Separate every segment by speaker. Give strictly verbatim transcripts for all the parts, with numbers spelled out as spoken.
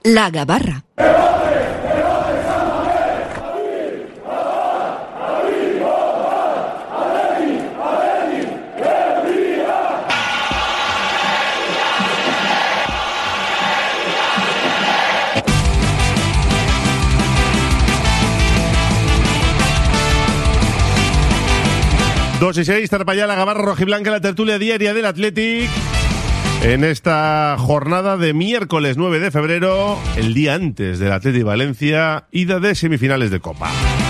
Speaker 1: La Gabarra.
Speaker 2: dos y seis, Tarpayá, la Gabarra rojiblanca, la tertulia diaria del Athletic. En esta jornada de miércoles nueve de febrero, el día antes del Athletic Valencia, ida de semifinales de Copa.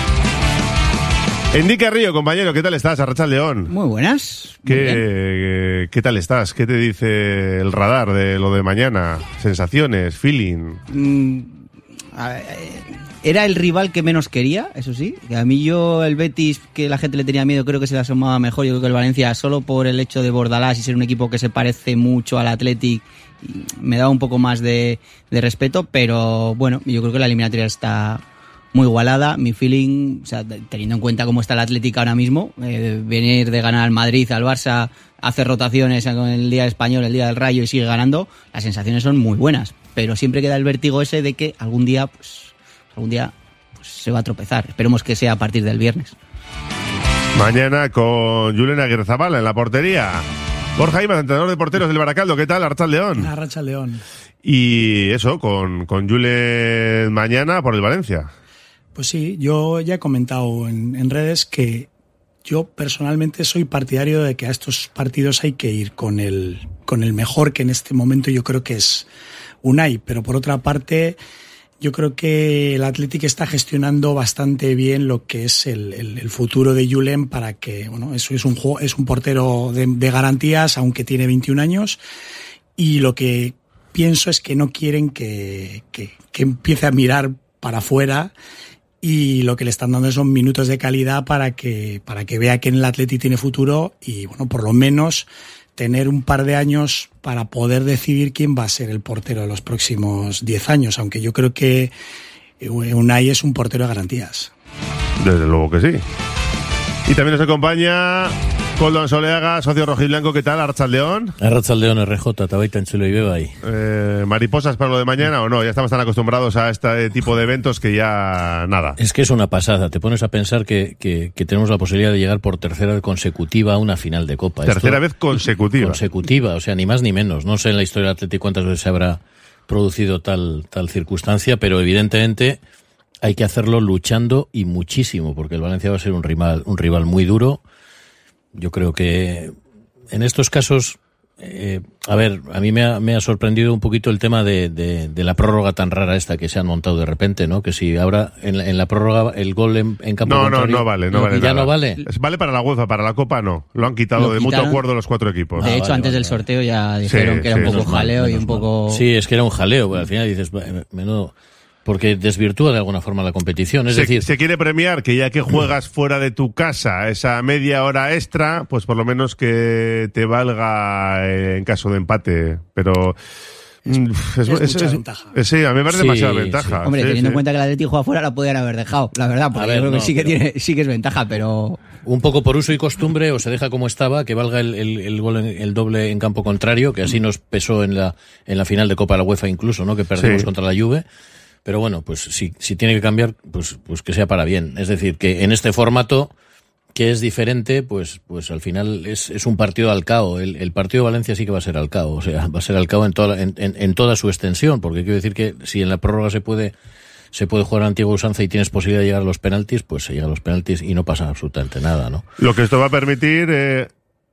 Speaker 2: Enrique Río, compañero, ¿qué tal estás? Arratsaldeon.
Speaker 3: Muy buenas. Muy
Speaker 2: ¿Qué, ¿Qué tal estás? ¿Qué te dice el radar de lo de mañana? ¿Sensaciones? ¿Feeling?
Speaker 3: Mm, a ver, era el rival que menos quería, eso sí. A mí yo, el Betis, que la gente le tenía miedo, creo que se le asomaba mejor. Yo creo que el Valencia, solo por el hecho de Bordalás y ser un equipo que se parece mucho al Athletic, me daba un poco más de, de respeto. Pero bueno, yo creo que la eliminatoria está muy igualada. Mi feeling, o sea, teniendo en cuenta cómo está el Athletic ahora mismo, eh, venir de ganar al Madrid, al Barça, hacer rotaciones con el día español, el día del Rayo y sigue ganando, las sensaciones son muy buenas. Pero siempre queda el vértigo ese de que algún día, pues, algún día pues, se va a tropezar. Esperemos que sea a partir del viernes.
Speaker 2: Mañana con Julen Aguirrezabala en la portería. Borja Imaz, entrenador de porteros del Baracaldo. ¿Qué tal? Arratsaldeon.
Speaker 4: Arratsaldeon.
Speaker 2: Y eso, con, con Julen mañana por el Valencia.
Speaker 4: Pues sí, yo ya he comentado en, en redes que yo personalmente soy partidario de que a estos partidos hay que ir con el, con el mejor, que en este momento yo creo que es Unai. Pero por otra parte, yo creo que el Athletic está gestionando bastante bien lo que es el, el, el futuro de Julen, para que, bueno, eso es un juego, es un portero de, de garantías, aunque tiene veintiún años, y lo que pienso es que no quieren que, que, que empiece a mirar para afuera, y lo que le están dando son minutos de calidad para que, para que vea que en el Athletic tiene futuro, y bueno, por lo menos tener un par de años para poder decidir quién va a ser el portero de los próximos diez años, aunque yo creo que Unai es un portero de garantías.
Speaker 2: Desde luego que sí. Y también nos acompaña Koldo Ansoleaga, socio rojiblanco. ¿Qué tal? Arratsaldeon.
Speaker 5: Arratsaldeon, R J, tabaita en chulo y beba ahí.
Speaker 2: Eh, ¿Mariposas para lo de mañana o no? Ya estamos tan acostumbrados a este tipo de eventos que ya nada.
Speaker 5: Es que es una pasada. Te pones a pensar que, que, que tenemos la posibilidad de llegar por tercera vez consecutiva a una final de Copa.
Speaker 2: Tercera
Speaker 5: Esto,
Speaker 2: vez consecutiva.
Speaker 5: Consecutiva, o sea, ni más ni menos. No sé en la historia del Atlético cuántas veces se habrá producido tal, tal circunstancia, pero evidentemente hay que hacerlo luchando y muchísimo, porque el Valencia va a ser un rival, un rival muy duro. Yo creo que en estos casos, eh, a ver, a mí me ha, me ha sorprendido un poquito el tema de, de, de la prórroga tan rara esta que se han montado de repente, ¿no? Que si ahora en la, en la prórroga el gol en, en campo
Speaker 2: no,
Speaker 5: contrario...
Speaker 2: No, no vale, no, no vale
Speaker 5: ¿Ya
Speaker 2: nada.
Speaker 5: no vale?
Speaker 2: Vale para la UEFA, para la Copa no. Lo han quitado Lo de quitaron, mutuo acuerdo los cuatro equipos.
Speaker 3: De
Speaker 2: ah,
Speaker 3: hecho,
Speaker 2: vale,
Speaker 3: antes
Speaker 2: vale,
Speaker 3: del sorteo ya dijeron sí, que era
Speaker 2: sí,
Speaker 3: un poco jaleo
Speaker 5: mal,
Speaker 3: y un poco...
Speaker 5: Mal. Sí, es que era un jaleo, pero al final dices, menudo... Porque desvirtúa de alguna forma la competición, es
Speaker 2: se,
Speaker 5: decir...
Speaker 2: Se quiere premiar que ya que juegas fuera de tu casa esa media hora extra, pues por lo menos que te valga en caso de empate, pero...
Speaker 4: Es, es, es mucha es, ventaja.
Speaker 2: Es, sí, a mí me parece sí, demasiada ventaja.
Speaker 3: Sí. Hombre,
Speaker 2: sí,
Speaker 3: teniendo
Speaker 2: sí.
Speaker 3: en cuenta que el Atlético juega fuera, la podían haber dejado, la verdad, porque ver, yo creo no, que sí que
Speaker 5: pero...
Speaker 3: tiene, sí que es ventaja, pero...
Speaker 5: Un poco por uso y costumbre, o se deja como estaba, que valga el, el, el gol, en, el doble en campo contrario, que así nos pesó en la, en la final de Copa de la UEFA incluso, ¿no? Que perdimos sí. contra la Juve. Pero bueno, pues si, si tiene que cambiar, pues, pues que sea para bien. Es decir, que en este formato, que es diferente, pues, pues al final es, es un partido al cao. El, el partido de Valencia sí que va a ser al cao. O sea, va a ser al cao en toda, en, en, en toda su extensión. Porque quiero decir que si en la prórroga se puede, se puede jugar a la antigua usanza y tienes posibilidad de llegar a los penaltis, pues se llega a los penaltis y no pasa absolutamente nada, ¿no?
Speaker 2: Lo que esto va a permitir eh,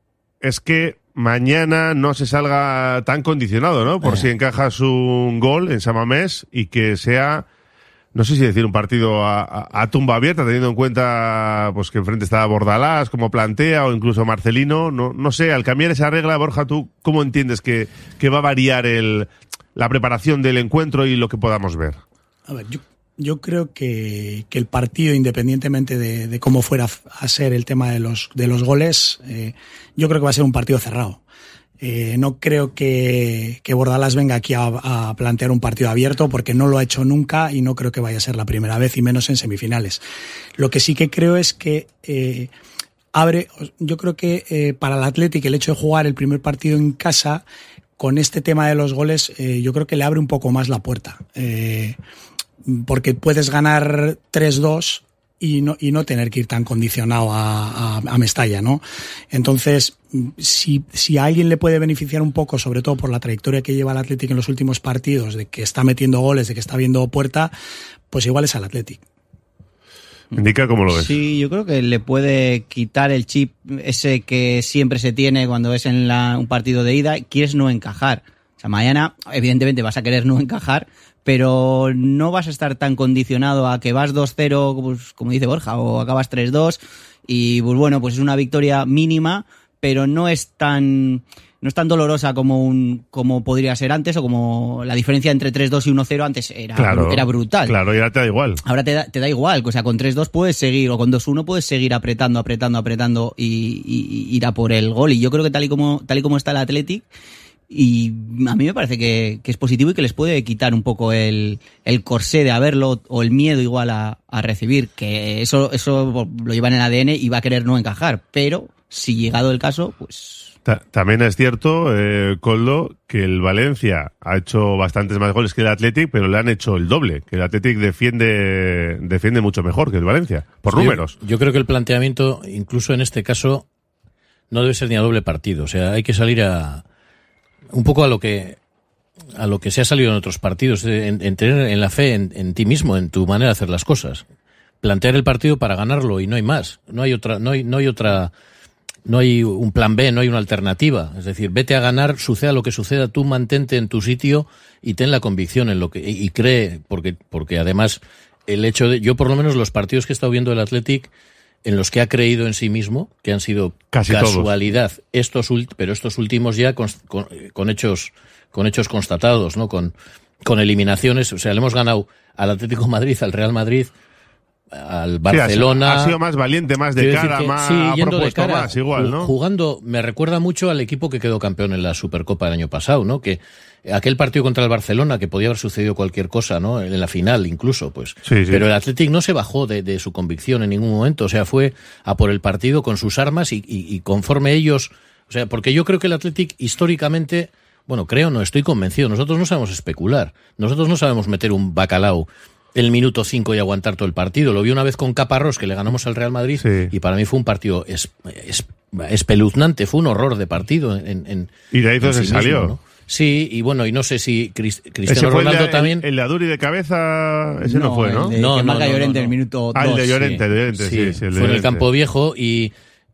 Speaker 2: es que mañana no se salga tan condicionado, ¿no? Por eh. si encajas un gol en San Mamés y que sea, no sé si decir un partido a, a, a tumba abierta, teniendo en cuenta pues que enfrente está Bordalás, como plantea, o incluso Marcelino. No, no sé, al cambiar esa regla, Borja, ¿tú cómo entiendes que, que va a variar el, la preparación del encuentro y lo que podamos ver?
Speaker 4: A ver, yo, yo creo que, que el partido, independientemente de, de cómo fuera a ser el tema de los, de los goles, eh, yo creo que va a ser un partido cerrado. Eh, no creo que, que Bordalás venga aquí a, a plantear un partido abierto, porque no lo ha hecho nunca y no creo que vaya a ser la primera vez, y menos en semifinales. Lo que sí que creo es que eh, abre, yo creo que eh, para el Athletic el hecho de jugar el primer partido en casa con este tema de los goles, eh, yo creo que le abre un poco más la puerta. Eh, porque puedes ganar tres dos y no, y no tener que ir tan condicionado a, a, a Mestalla, ¿no? Entonces, si, si a alguien le puede beneficiar un poco, sobre todo por la trayectoria que lleva el Athletic en los últimos partidos, de que está metiendo goles, de que está viendo puerta, pues igual es al Athletic.
Speaker 2: Indica cómo lo ves.
Speaker 3: Sí, yo creo que le puede quitar el chip ese que siempre se tiene cuando es en la, un partido de ida, quieres no encajar. O sea, mañana, evidentemente, vas a querer no encajar, pero no vas a estar tan condicionado a que vas dos cero, pues, como dice Borja, o acabas tres dos, y pues bueno, pues es una victoria mínima, pero no es tan no es tan dolorosa como un como podría ser antes, o como la diferencia entre tres dos y uno cero antes era,
Speaker 2: claro,
Speaker 3: era brutal.
Speaker 2: Claro, y ahora te da igual.
Speaker 3: Ahora te da, te da igual, o sea, con tres dos puedes seguir, o con dos uno puedes seguir apretando, apretando, apretando y, y, y ir a por el gol. Y yo creo que tal y como tal y como está el Athletic, y a mí me parece que, que es positivo y que les puede quitar un poco el, el corsé de haberlo, o el miedo igual a, a recibir, que eso, eso lo lleva en el A D N y va a querer no encajar, pero si llegado el caso, pues...
Speaker 2: También es cierto, eh, Koldo, que el Valencia ha hecho bastantes más goles que el Athletic, pero le han hecho el doble, que el Athletic defiende defiende mucho mejor que el Valencia, por
Speaker 5: sí,
Speaker 2: números.
Speaker 5: Yo, yo creo que el planteamiento, incluso en este caso, no debe ser ni a doble partido, o sea, hay que salir a un poco a lo que a lo que se ha salido en otros partidos, en, en tener en la fe en, en ti mismo, en tu manera de hacer las cosas. Plantear el partido para ganarlo y no hay más, no hay otra, no hay, no hay otra, no hay un plan B, no hay una alternativa. Es decir, vete a ganar, suceda lo que suceda, tú mantente en tu sitio y ten la convicción en lo que y, y cree, porque porque además el hecho de, yo por lo menos los partidos que he estado viendo del Athletic, en los que ha creído en sí mismo, que han sido
Speaker 2: casi
Speaker 5: casualidad,
Speaker 2: todos.
Speaker 5: estos pero estos últimos ya con, con, con hechos con hechos constatados, ¿no? Con con eliminaciones, o sea, le hemos ganado al Atlético de Madrid, al Real Madrid, al Barcelona.
Speaker 2: Sí, ha, sido, ha sido más valiente, más de cara, que, más
Speaker 5: sí,
Speaker 2: ha
Speaker 5: yendo
Speaker 2: propuesto
Speaker 5: de cara,
Speaker 2: más, igual, ¿no?
Speaker 5: Jugando, me recuerda mucho al equipo que quedó campeón en la Supercopa del año pasado, ¿no? Que aquel partido contra el Barcelona, que podía haber sucedido cualquier cosa, ¿no? En la final incluso, pues.
Speaker 2: Sí, sí.
Speaker 5: Pero el Athletic no se bajó de, de su convicción en ningún momento, o sea, fue a por el partido con sus armas y, y, y conforme ellos, o sea, porque yo creo que el Athletic históricamente, bueno, creo, no, estoy convencido, nosotros no sabemos especular, nosotros no sabemos meter un bacalao el minuto cinco y aguantar todo el partido. Lo vi una vez con Caparrós, que le ganamos al Real Madrid, sí. Y para mí fue un partido es, es, espeluznante, fue un horror de partido. En, en,
Speaker 2: y de ahí
Speaker 5: en
Speaker 2: se
Speaker 5: sí
Speaker 2: salió.
Speaker 5: Mismo, ¿no? Sí, y bueno, y no sé si Crist, Cristiano Ronaldo
Speaker 2: el,
Speaker 5: también...
Speaker 2: El, el de Aduri de cabeza, ese no, no fue, ¿no?
Speaker 3: El de,
Speaker 5: no,
Speaker 3: que
Speaker 5: no,
Speaker 3: marca
Speaker 5: no,
Speaker 3: Llorente
Speaker 5: no, no.
Speaker 3: el minuto
Speaker 2: Ah,
Speaker 3: dos.
Speaker 2: el de Llorente,
Speaker 5: sí.
Speaker 2: de Llorente, sí,
Speaker 5: sí,
Speaker 2: sí el de
Speaker 5: fue en el
Speaker 2: Llorente.
Speaker 5: Campo Viejo y...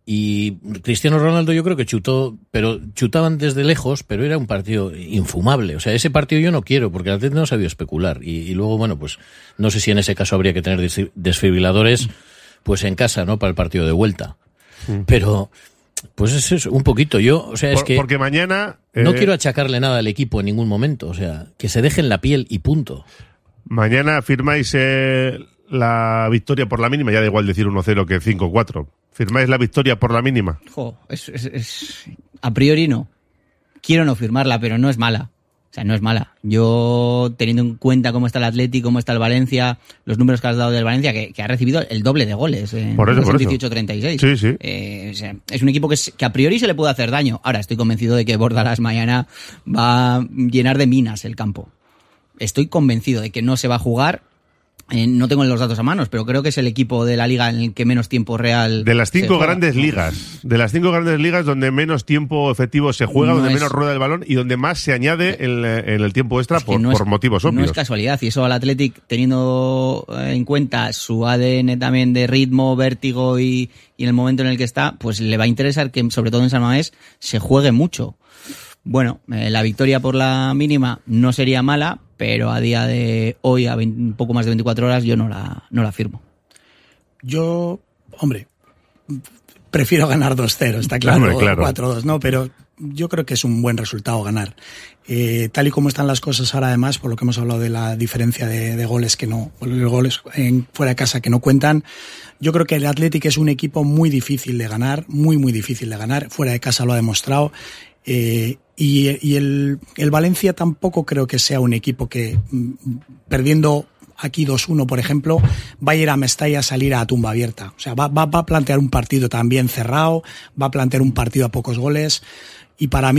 Speaker 5: Y Cristiano Ronaldo yo creo que chutó, pero chutaban desde lejos, pero era un partido infumable. O sea, ese partido yo no quiero, porque el Atlético no sabía especular. Y, y luego, bueno, pues no sé si en ese caso habría que tener desfibriladores pues en casa, ¿no? Para el partido de vuelta. Mm. Pero, pues es eso, un poquito. Yo, o sea, es
Speaker 2: Por,
Speaker 5: que...
Speaker 2: Porque mañana...
Speaker 5: No
Speaker 2: eh,
Speaker 5: quiero achacarle nada al equipo en ningún momento. O sea, que se dejen la piel y punto.
Speaker 2: Mañana firmáis eh, la victoria por la mínima, ya da igual decir uno cero que cinco cuatro. ¿Firmáis la victoria por la mínima?
Speaker 3: Jo, es, es, es, a priori no. Quiero no firmarla, pero no es mala. O sea, no es mala. Yo, teniendo en cuenta cómo está el Atlético, cómo está el Valencia, los números que has dado del Valencia, que, que ha recibido el doble de goles. Eh,
Speaker 2: por eso, por eso.
Speaker 3: dieciocho treinta y seis.
Speaker 2: Sí, sí.
Speaker 3: Eh, o sea, es un equipo que, es, que a priori se le puede hacer daño. Ahora, estoy convencido de que Bordalás mañana va a llenar de minas el campo. Estoy convencido de que no se va a jugar. Eh, no tengo los datos a manos, pero creo que es el equipo de la liga en el que menos tiempo real.
Speaker 2: De las cinco
Speaker 3: juega.
Speaker 2: grandes ligas, de las cinco grandes ligas donde menos tiempo efectivo se juega, no donde es, menos rueda el balón y donde más se añade en, en el tiempo extra por,
Speaker 3: no
Speaker 2: por
Speaker 3: es,
Speaker 2: motivos obvios.
Speaker 3: No es casualidad, y eso al Athletic, teniendo en cuenta su A D N también de ritmo, vértigo y, y en el momento en el que está, pues le va a interesar que, sobre todo en San Mamés, se juegue mucho. Bueno, eh, la victoria por la mínima no sería mala, pero a día de hoy, a veinte, un poco más de veinticuatro horas, yo no la, no la firmo.
Speaker 4: Yo, hombre, prefiero ganar dos cero, está claro,
Speaker 2: hombre, claro.
Speaker 4: cuatro dos, ¿no? Pero yo creo que es un buen resultado ganar. Eh, tal y como están las cosas ahora, además, por lo que hemos hablado de la diferencia de, de goles que no, los goles en, fuera de casa que no cuentan, yo creo que el Athletic es un equipo muy difícil de ganar, muy, muy difícil de ganar, fuera de casa lo ha demostrado. Eh, y y el, el Valencia tampoco creo que sea un equipo que, perdiendo aquí dos uno, por ejemplo, va a ir a Mestalla a salir a tumba abierta. O sea, va, va, va a plantear un partido también cerrado, va a plantear un partido a pocos goles, y para mí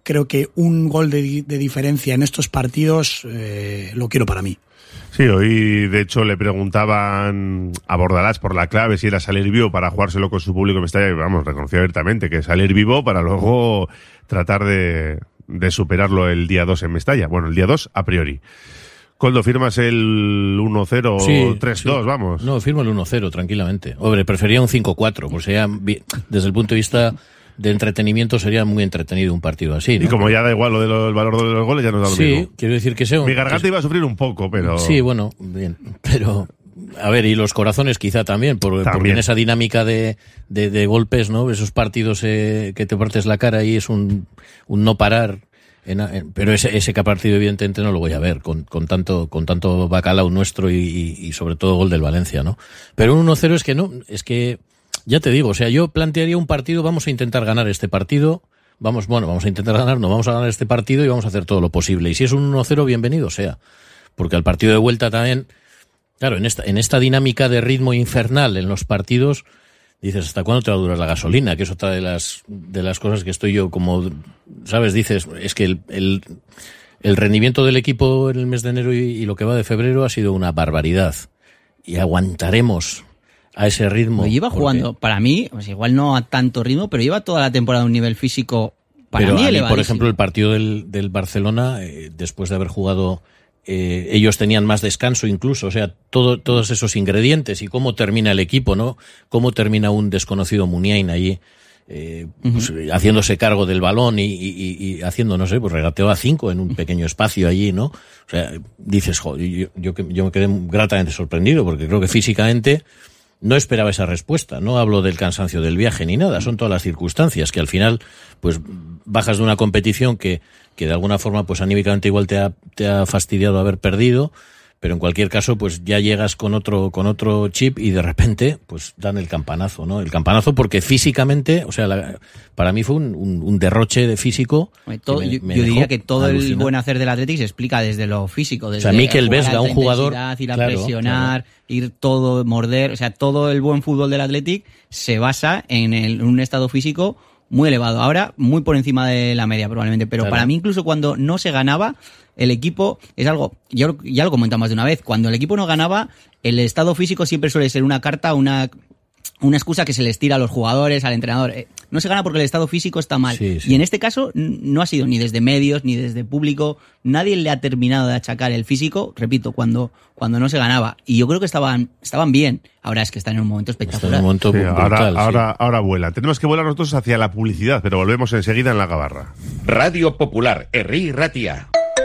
Speaker 4: creo que un gol de, de diferencia en estos partidos eh, lo quiero para mí.
Speaker 2: Sí, hoy de hecho le preguntaban a Bordalás por la clave si era salir vivo para jugárselo con su público en Mestalla, y vamos, reconoció abiertamente que salir vivo para luego tratar de, de superarlo el día dos en Mestalla. Bueno, el día dos a priori. Coldo, ¿firmas el uno cero o
Speaker 5: sí,
Speaker 2: tres dos,
Speaker 5: sí.
Speaker 2: vamos?
Speaker 5: No, firmo el uno cero, tranquilamente. Hombre, prefería un cinco cuatro, pues sería, desde el punto de vista de entretenimiento, sería muy entretenido un partido así, ¿no?
Speaker 2: Y como ya da igual lo del valor de los goles, ya nos da lo
Speaker 5: sí,
Speaker 2: mismo.
Speaker 5: Sí, quiero decir que sea un...
Speaker 2: Mi garganta iba a sufrir un poco, pero...
Speaker 5: Sí, bueno, bien, pero... A ver, y los corazones quizá también, por,
Speaker 2: también.
Speaker 5: porque en esa dinámica de, de, de golpes, ¿no? Esos partidos eh, que te partes la cara y es un, un no parar... En, en, pero ese, ese partido evidentemente no lo voy a ver con, con tanto con tanto bacalao nuestro y, y, y sobre todo gol del Valencia, ¿no? Pero un uno cero es que no, es que ya te digo, o sea, yo plantearía un partido, vamos a intentar ganar este partido, vamos, bueno, vamos a intentar ganar, no, vamos a ganar este partido y vamos a hacer todo lo posible. Y si es un uno cero, bienvenido sea. Porque al partido de vuelta también, claro, en esta, en esta dinámica de ritmo infernal en los partidos, dices, ¿hasta cuándo te va a durar la gasolina? Que es otra de las de las cosas que estoy yo como, ¿sabes? Dices, es que el, el, el rendimiento del equipo en el mes de enero y, y lo que va de febrero ha sido una barbaridad. Y aguantaremos a ese ritmo.
Speaker 3: Lo lleva
Speaker 5: porque...
Speaker 3: jugando, para mí, pues igual no a tanto ritmo, pero lleva toda la temporada a un nivel físico para
Speaker 5: pero
Speaker 3: mí
Speaker 5: a mí,
Speaker 3: elevadísimo.
Speaker 5: por ejemplo, el partido del, del Barcelona, eh, después de haber jugado... Eh, ellos tenían más descanso incluso, o sea, todo, todos esos ingredientes y cómo termina el equipo, ¿no? Cómo termina un desconocido Muniain allí, eh, pues, uh-huh. haciéndose cargo del balón y, y, y haciendo, no sé, pues regateó a cinco en un pequeño espacio allí, ¿no? O sea, dices, joder, yo, yo, yo me quedé gratamente sorprendido porque creo que físicamente no esperaba esa respuesta. No hablo del cansancio del viaje ni nada, son todas las circunstancias que al final, pues, bajas de una competición que que de alguna forma, pues anímicamente igual te ha, te ha fastidiado haber perdido, pero en cualquier caso, pues ya llegas con otro, con otro chip y de repente, pues dan el campanazo, ¿no? El campanazo porque físicamente, o sea, la, para mí fue un, un, un derroche de físico.
Speaker 3: Todo, me, yo, me yo diría que todo alucinado. El buen hacer del Athletic se explica desde lo físico, desde
Speaker 5: o sea, Mikel Vesga, un jugador,
Speaker 3: ir a
Speaker 5: claro,
Speaker 3: presionar,
Speaker 5: claro.
Speaker 3: ir todo, morder, o sea, todo el buen fútbol del Athletic se basa en, el, en un estado físico muy elevado, ahora muy por encima de la media probablemente, pero claro. Para mí incluso cuando no se ganaba, el equipo es algo, ya, ya lo comentamos de una vez, cuando el equipo no ganaba, el estado físico siempre suele ser una carta, una, una excusa que se les tira a los jugadores, al entrenador. No se gana porque el estado físico está mal.
Speaker 5: Sí, sí.
Speaker 3: Y en este caso no ha sido ni desde medios, ni desde público, nadie le ha terminado de achacar el físico, repito, cuando, cuando no se ganaba. Y yo creo que estaban, estaban bien. Ahora es que están en un momento espectacular.
Speaker 5: En un momento
Speaker 2: sí,
Speaker 5: brutal,
Speaker 2: ahora,
Speaker 5: sí.
Speaker 2: ahora, ahora vuelan. Tenemos que volar nosotros hacia la publicidad, pero volvemos enseguida en La Gabarra.
Speaker 1: Radio Popular, Herri Ratia.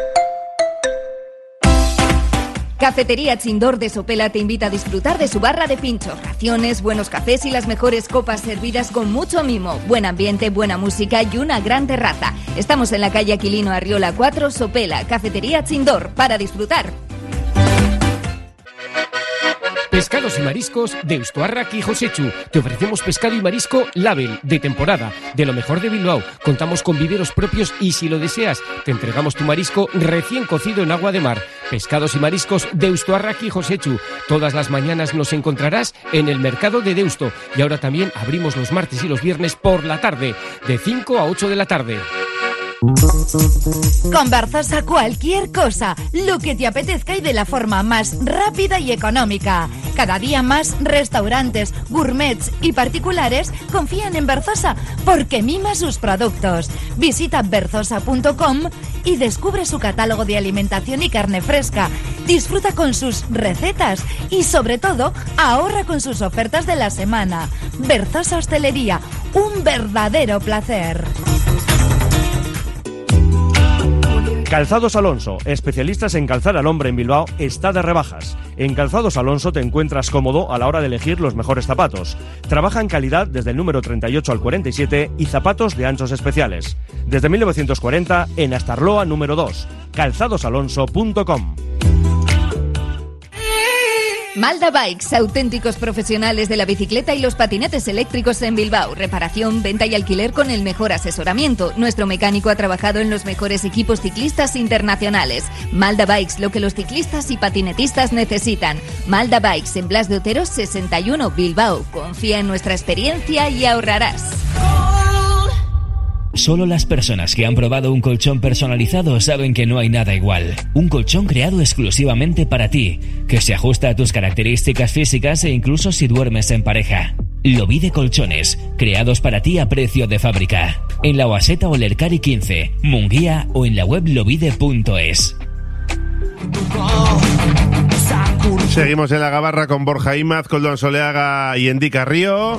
Speaker 6: Cafetería Chindor de Sopela te invita a disfrutar de su barra de pinchos, raciones, buenos cafés y las mejores copas servidas con mucho mimo, buen ambiente, buena música y una gran terraza. Estamos en la calle Aquilino Arriola cuatro, Sopela, Cafetería Chindor, para disfrutar.
Speaker 7: Pescados y mariscos de Eustuarrak y Josechu. Te ofrecemos pescado y marisco Label, de temporada, de lo mejor de Bilbao. Contamos con viveros propios y si lo deseas, te entregamos tu marisco recién cocido en agua de mar. Pescados y mariscos de Eustuarrak y Josechu. Todas las mañanas nos encontrarás en el mercado de Deusto. Y ahora también abrimos los martes y los viernes por la tarde, de cinco a ocho de la tarde.
Speaker 8: Con Berzosa cualquier cosa, lo que te apetezca y de la forma más rápida y económica. Cada día más restaurantes, gourmets y particulares confían en Berzosa porque mima sus productos. Visita berzosa punto com y descubre su catálogo de alimentación y carne fresca. Disfruta con sus recetas y sobre todo ahorra con sus ofertas de la semana. Berzosa Hostelería, un verdadero placer.
Speaker 9: Calzados Alonso, especialistas en calzar al hombre en Bilbao, está de rebajas. En Calzados Alonso te encuentras cómodo a la hora de elegir los mejores zapatos. Trabaja en calidad desde el número treinta y ocho al cuarenta y siete y zapatos de anchos especiales. Desde mil novecientos cuarenta en Astarloa número dos. calzados alonso punto com.
Speaker 6: Malda Bikes, auténticos profesionales de la bicicleta y los patinetes eléctricos en Bilbao. Reparación, venta y alquiler con el mejor asesoramiento. Nuestro mecánico ha trabajado en los mejores equipos ciclistas internacionales. Malda Bikes, lo que los ciclistas y patinetistas necesitan. Malda Bikes, en Blas de Otero sesenta y uno, Bilbao. Confía en nuestra experiencia y ahorrarás.
Speaker 10: Solo las personas que han probado un colchón personalizado saben que no hay nada igual. Un colchón creado exclusivamente para ti, que se ajusta a tus características físicas e incluso si duermes en pareja. Lovide Colchones, creados para ti a precio de fábrica. En la Oaseta o Lercari quince, Munguía o en la web lovide punto es.
Speaker 2: Seguimos en la gabarra con Borja Imaz, Koldo Soleaga y Endy Carrillo.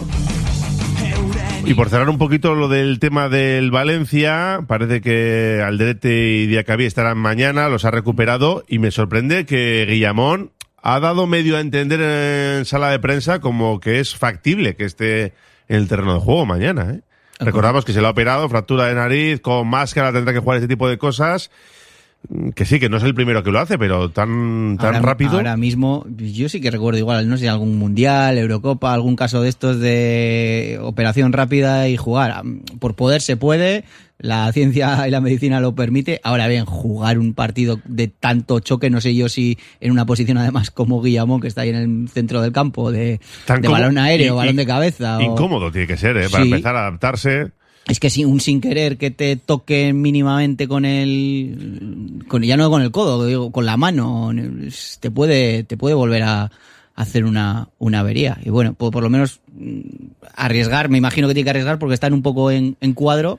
Speaker 2: Y por cerrar un poquito lo del tema del Valencia, parece que Alderete y Diacabí estarán mañana, los ha recuperado, y me sorprende que Guillamón ha dado medio a entender en sala de prensa como que es factible que esté en el terreno de juego mañana, ¿eh? Recordamos que se lo ha operado, fractura de nariz, con máscara, tendrá que jugar ese tipo de cosas. Que sí, que no es el primero que lo hace, pero tan tan
Speaker 3: ahora,
Speaker 2: rápido.
Speaker 3: Ahora mismo, yo sí que recuerdo igual, no sé, algún mundial, Eurocopa, algún caso de estos de operación rápida y jugar. Por poder se puede, la ciencia y la medicina lo permite. Ahora bien, jugar un partido de tanto choque, no sé yo si en una posición además como Guillamón, que está ahí en el centro del campo, de, de balón aéreo, y, balón de cabeza.
Speaker 2: Incómodo o... tiene que ser, ¿eh? Para sí. empezar a adaptarse.
Speaker 3: Es que si un sin querer que te toque mínimamente con el, con, ya no con el codo, digo, con la mano, te puede, te puede volver a hacer una, una avería. Y bueno, pues por lo menos arriesgar, me imagino que tiene que arriesgar porque están un poco en, en cuadro,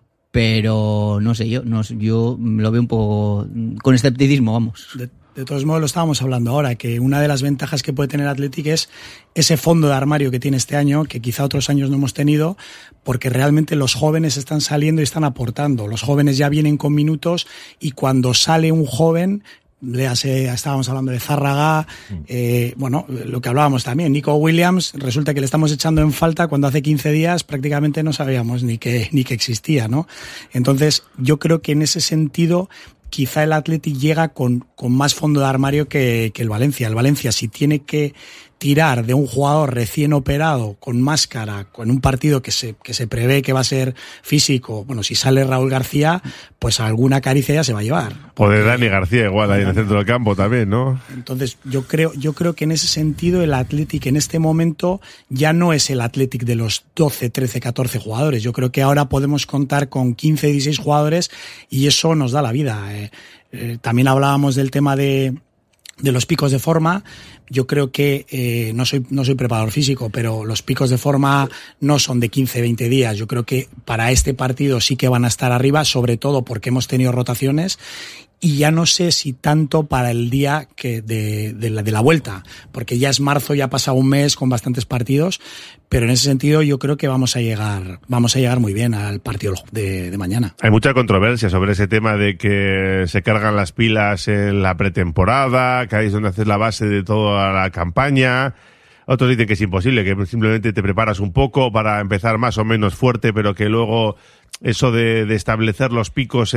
Speaker 3: pero no sé yo, no, yo lo veo un poco con escepticismo, vamos.
Speaker 4: De, de todos modos lo estábamos hablando ahora, que una de las ventajas que puede tener Athletic es ese fondo de armario que tiene este año, que quizá otros años no hemos tenido, porque realmente los jóvenes están saliendo y están aportando. Los jóvenes ya vienen con minutos y cuando sale un joven, léase, estábamos hablando de Zárraga, eh, bueno, lo que hablábamos también, Nico Williams, resulta que le estamos echando en falta cuando hace quince días prácticamente no sabíamos ni que, ni que existía, ¿no? Entonces, yo creo que en ese sentido quizá el Athletic llega con, con más fondo de armario que, que el Valencia. El Valencia, si tiene que tirar de un jugador recién operado, con máscara, con un partido que se, que se prevé que va a ser físico, bueno, si sale Raúl García, pues alguna caricia ya se va a llevar.
Speaker 2: O de Dani García igual ahí en el centro del campo también, ¿no?
Speaker 4: Entonces, yo creo, yo creo que en ese sentido el Athletic en este momento ya no es el Athletic de los doce, trece, catorce jugadores. Yo creo que ahora podemos contar con quince, dieciséis jugadores y eso nos da la vida. Eh, eh, también hablábamos del tema de de los picos de forma. Yo creo que eh, no soy no soy preparador físico, pero los picos de forma no son de quince, veinte días. Yo creo que para este partido sí que van a estar arriba, sobre todo porque hemos tenido rotaciones. Y ya no sé si tanto para el día que de, de, la, de la vuelta, porque ya es marzo, ya ha pasado un mes con bastantes partidos, pero en ese sentido yo creo que vamos a llegar, vamos a llegar muy bien al partido de, de mañana.
Speaker 2: Hay mucha controversia sobre ese tema de que se cargan las pilas en la pretemporada, que ahí es donde haces la base de toda la campaña. Otros dicen que es imposible, que simplemente te preparas un poco para empezar más o menos fuerte, pero que luego eso de, de establecer los picos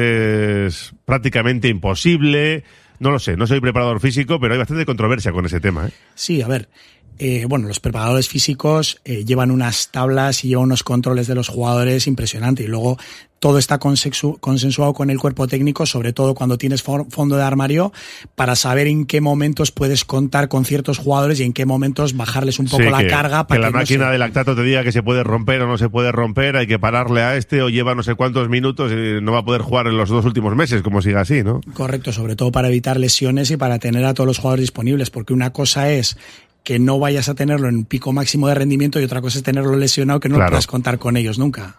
Speaker 2: es prácticamente imposible. No lo sé, no soy preparador físico, pero hay bastante controversia con ese tema, ¿eh?
Speaker 4: Sí, a ver, eh, bueno, los preparadores físicos eh, llevan unas tablas y llevan unos controles de los jugadores impresionantes y luego todo está consensu- consensuado con el cuerpo técnico, sobre todo cuando tienes for- fondo de armario, para saber en qué momentos puedes contar con ciertos jugadores y en qué momentos bajarles un poco
Speaker 2: sí,
Speaker 4: la
Speaker 2: que,
Speaker 4: carga.
Speaker 2: Para que,
Speaker 4: que
Speaker 2: la
Speaker 4: no
Speaker 2: máquina
Speaker 4: se...
Speaker 2: de lactato te diga que se puede romper o no se puede romper, hay que pararle a este o lleva no sé cuántos minutos y no va a poder jugar en los dos últimos meses, como siga así, ¿no?
Speaker 4: Correcto, sobre todo para evitar lesiones y para tener a todos los jugadores disponibles, porque una cosa es que no vayas a tenerlo en pico máximo de rendimiento y otra cosa es tenerlo lesionado que no
Speaker 2: claro.
Speaker 4: puedas contar con ellos nunca.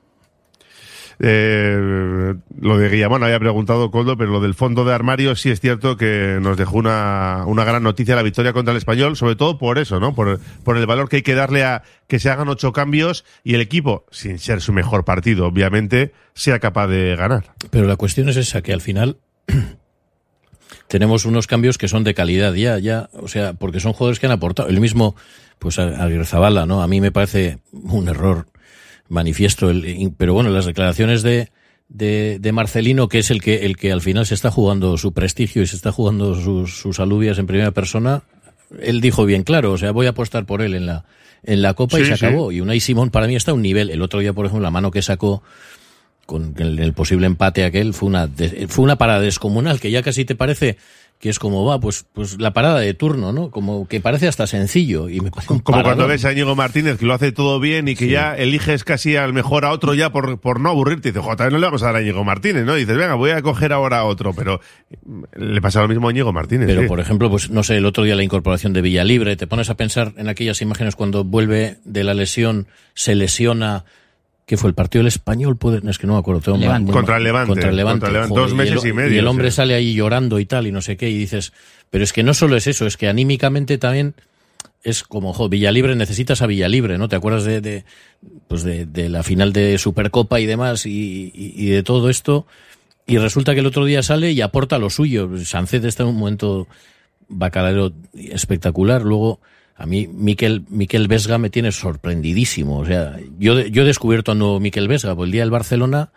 Speaker 2: Eh, lo de Guillamón había preguntado Koldo, pero lo del fondo de armario sí es cierto que nos dejó una, una gran noticia la victoria contra el Español, sobre todo por eso, ¿no? Por, por el valor que hay que darle a que se hagan ocho cambios y el equipo, sin ser su mejor partido, obviamente, sea capaz de ganar.
Speaker 5: Pero la cuestión es esa, que al final tenemos unos cambios que son de calidad ya, ya, o sea, porque son jugadores que han aportado. El mismo, pues, Aguirrezabala, ¿no? A mí me parece un error manifiesto, el, pero bueno, las declaraciones de, de, de Marcelino, que es el que, el que al final se está jugando su prestigio y se está jugando sus, sus alubias en primera persona, él dijo bien claro, o sea, voy a apostar por él en la, en la Copa, sí, y se sí. acabó. Y Unai Simón para mí está a un nivel. El otro día, por ejemplo, la mano que sacó con el, el posible empate aquel fue una, fue una parada descomunal, que ya casi te parece que es como va, pues pues la parada de turno, ¿no? Como que parece hasta sencillo. Y me parece un
Speaker 2: Como
Speaker 5: paradón.
Speaker 2: cuando ves a Íñigo Martínez, que lo hace todo bien y que
Speaker 5: Sí.
Speaker 2: ya eliges casi al mejor a otro ya por, por no aburrirte. Y dices, joder, no le vamos a dar a Íñigo Martínez, ¿no? Y dices, venga, voy a coger ahora a otro. Pero le pasa lo mismo a Íñigo Martínez.
Speaker 5: Pero,
Speaker 2: ¿sí?
Speaker 5: por ejemplo, pues no sé, el otro día la incorporación de Villalibre, te pones a pensar en aquellas imágenes cuando vuelve de la lesión, se lesiona... ¿Qué fue el partido del Español? Puede, es que no me acuerdo. Tengo
Speaker 3: Levante.
Speaker 5: muy-
Speaker 2: Contra el Levante.
Speaker 5: Contra el Levante.
Speaker 2: Contra el Levante.
Speaker 5: Joder,
Speaker 2: Dos meses
Speaker 5: y, el,
Speaker 2: y medio,
Speaker 5: y el hombre
Speaker 2: sí.
Speaker 5: sale ahí llorando y tal, y no sé qué, y dices, pero es que no solo es eso, es que anímicamente también es como, joder, Villalibre, necesitas a Villalibre, ¿no? ¿Te acuerdas de, de pues de, de la final de Supercopa y demás, y, y, y de todo esto? Y resulta que el otro día sale y aporta lo suyo. Sánchez está en un momento bacalero espectacular. Luego, a mí, Miquel, Miquel Vesga me tiene sorprendidísimo. O sea, yo, yo he descubierto a un nuevo Miquel Vesga. Pues el día del Barcelona,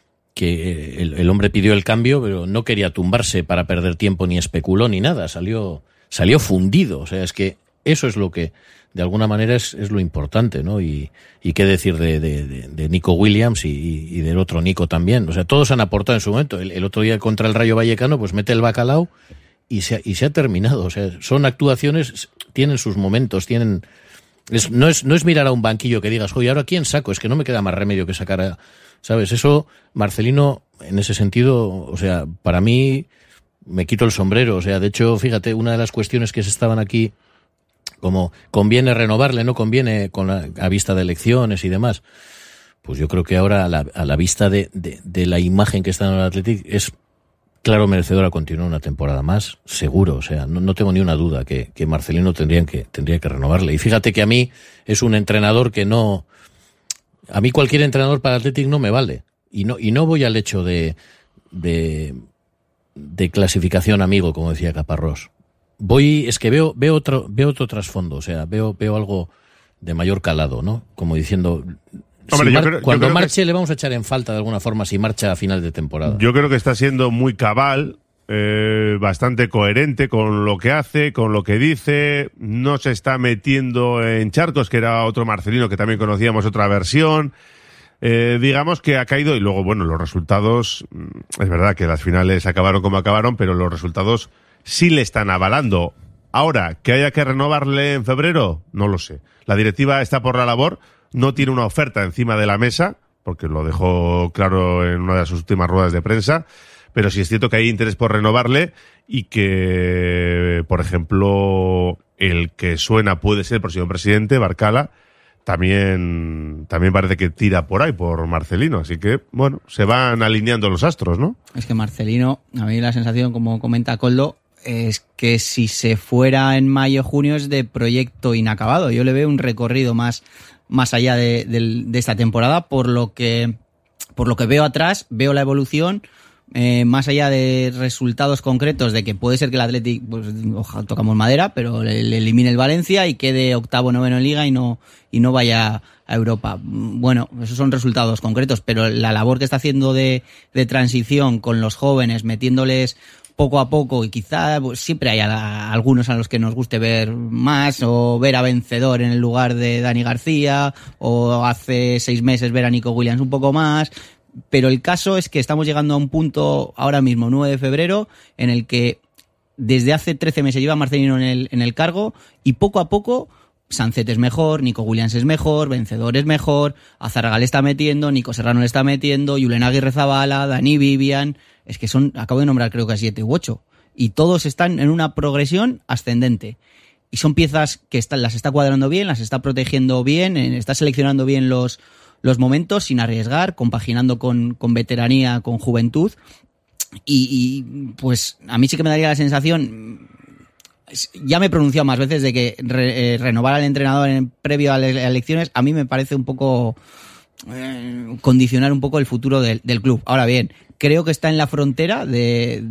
Speaker 5: que el, el hombre pidió el cambio, pero no quería tumbarse para perder tiempo, ni especuló, ni nada. Salió, salió fundido. O sea, es que eso es lo que, de alguna manera, es, es lo importante, ¿no? Y, y qué decir de, de, de, de Nico Williams y, y del otro Nico también. O sea, todos han aportado en su momento. El, el otro día contra el Rayo Vallecano, pues mete el bacalao y se, y se ha terminado. O sea, son actuaciones, tienen sus momentos, tienen... Es, no, es, no es mirar a un banquillo que digas, oye, ¿ahora quién saco? Es que no me queda más remedio que sacar a... ¿Sabes? Eso, Marcelino, en ese sentido, o sea, para mí me quito el sombrero. O sea, de hecho, fíjate, una de las cuestiones que se estaban aquí, como conviene renovarle, no conviene con la, a vista de elecciones y demás, pues yo creo que ahora a la, a la vista de, de, de la imagen que está en el Athletic es claro merecedor a continuar una temporada más, seguro. O sea, no, no tengo ni una duda que, que Marcelino tendrían que, tendría que renovarle. Y fíjate que a mí es un entrenador que no... A mí cualquier entrenador para Athletic no me vale. Y no, y no voy al hecho de, de, de clasificación amigo, como decía Caparrós. Voy, es que veo, veo otro, veo otro trasfondo, o sea, veo, veo algo de mayor calado, ¿no? Como diciendo,
Speaker 2: Hombre,
Speaker 5: si
Speaker 2: yo
Speaker 5: mar-
Speaker 2: creo- yo
Speaker 5: cuando
Speaker 2: creo que-
Speaker 5: marche le vamos a echar en falta de alguna forma si marcha a final de temporada.
Speaker 2: Yo creo que está siendo muy cabal, eh, bastante coherente con lo que hace, con lo que dice. No se está metiendo en charcos, que era otro Marcelino que también conocíamos, otra versión. Eh, digamos que ha caído y luego, bueno, los resultados, mm, es verdad que las finales acabaron como acabaron, pero los resultados sí le están avalando. Ahora, ¿que haya que renovarle en febrero? No lo sé. La directiva está por la labor, no tiene una oferta encima de la mesa, porque lo dejó claro en una de sus últimas ruedas de prensa, pero sí es cierto que hay interés por renovarle y que, por ejemplo, el que suena puede ser el próximo presidente, Barcala, también, también parece que tira por ahí, por Marcelino. Así que, bueno, se van alineando los astros, ¿no?
Speaker 3: Es que Marcelino, a mí la sensación, como comenta Coldo, es que si se fuera en mayo junio es de proyecto inacabado. Yo le veo un recorrido más, más allá de, de, de esta temporada, por lo que, por lo que veo atrás, veo la evolución, eh, más allá de resultados concretos, de que puede ser que el Athletic, pues, ojalá tocamos madera, pero le, le elimine el Valencia y quede octavo, noveno en Liga y no, y no vaya a Europa. Bueno, esos son resultados concretos, pero la labor que está haciendo de, de transición con los jóvenes, metiéndoles poco a poco, y quizá pues, siempre hay a, a algunos a los que nos guste ver más, o ver a Vencedor en el lugar de Dani García, o hace seis meses ver a Nico Williams un poco más, pero el caso es que estamos llegando a un punto ahora mismo, nueve de febrero, en el que desde hace trece meses lleva Marcelino en el, en el cargo, y poco a poco Sánchez es mejor, Nico Williams es mejor, Vencedor es mejor, Azarraga le está metiendo, Nico Serrano le está metiendo, Julen Aguirre Zabala, Dani Vivian, es que son, acabo de nombrar creo que a siete u ocho, y todos están en una progresión ascendente. Y son piezas que están, las está cuadrando bien, las está protegiendo bien, está seleccionando bien los, los momentos sin arriesgar, compaginando con, con veteranía, con juventud. Y, y pues a mí sí que me daría la sensación, ya me he pronunciado más veces de que re, eh, renovar al entrenador en, previo a las elecciones, a mí me parece un poco eh, condicionar un poco el futuro del, del club. Ahora bien, creo que está en la frontera de,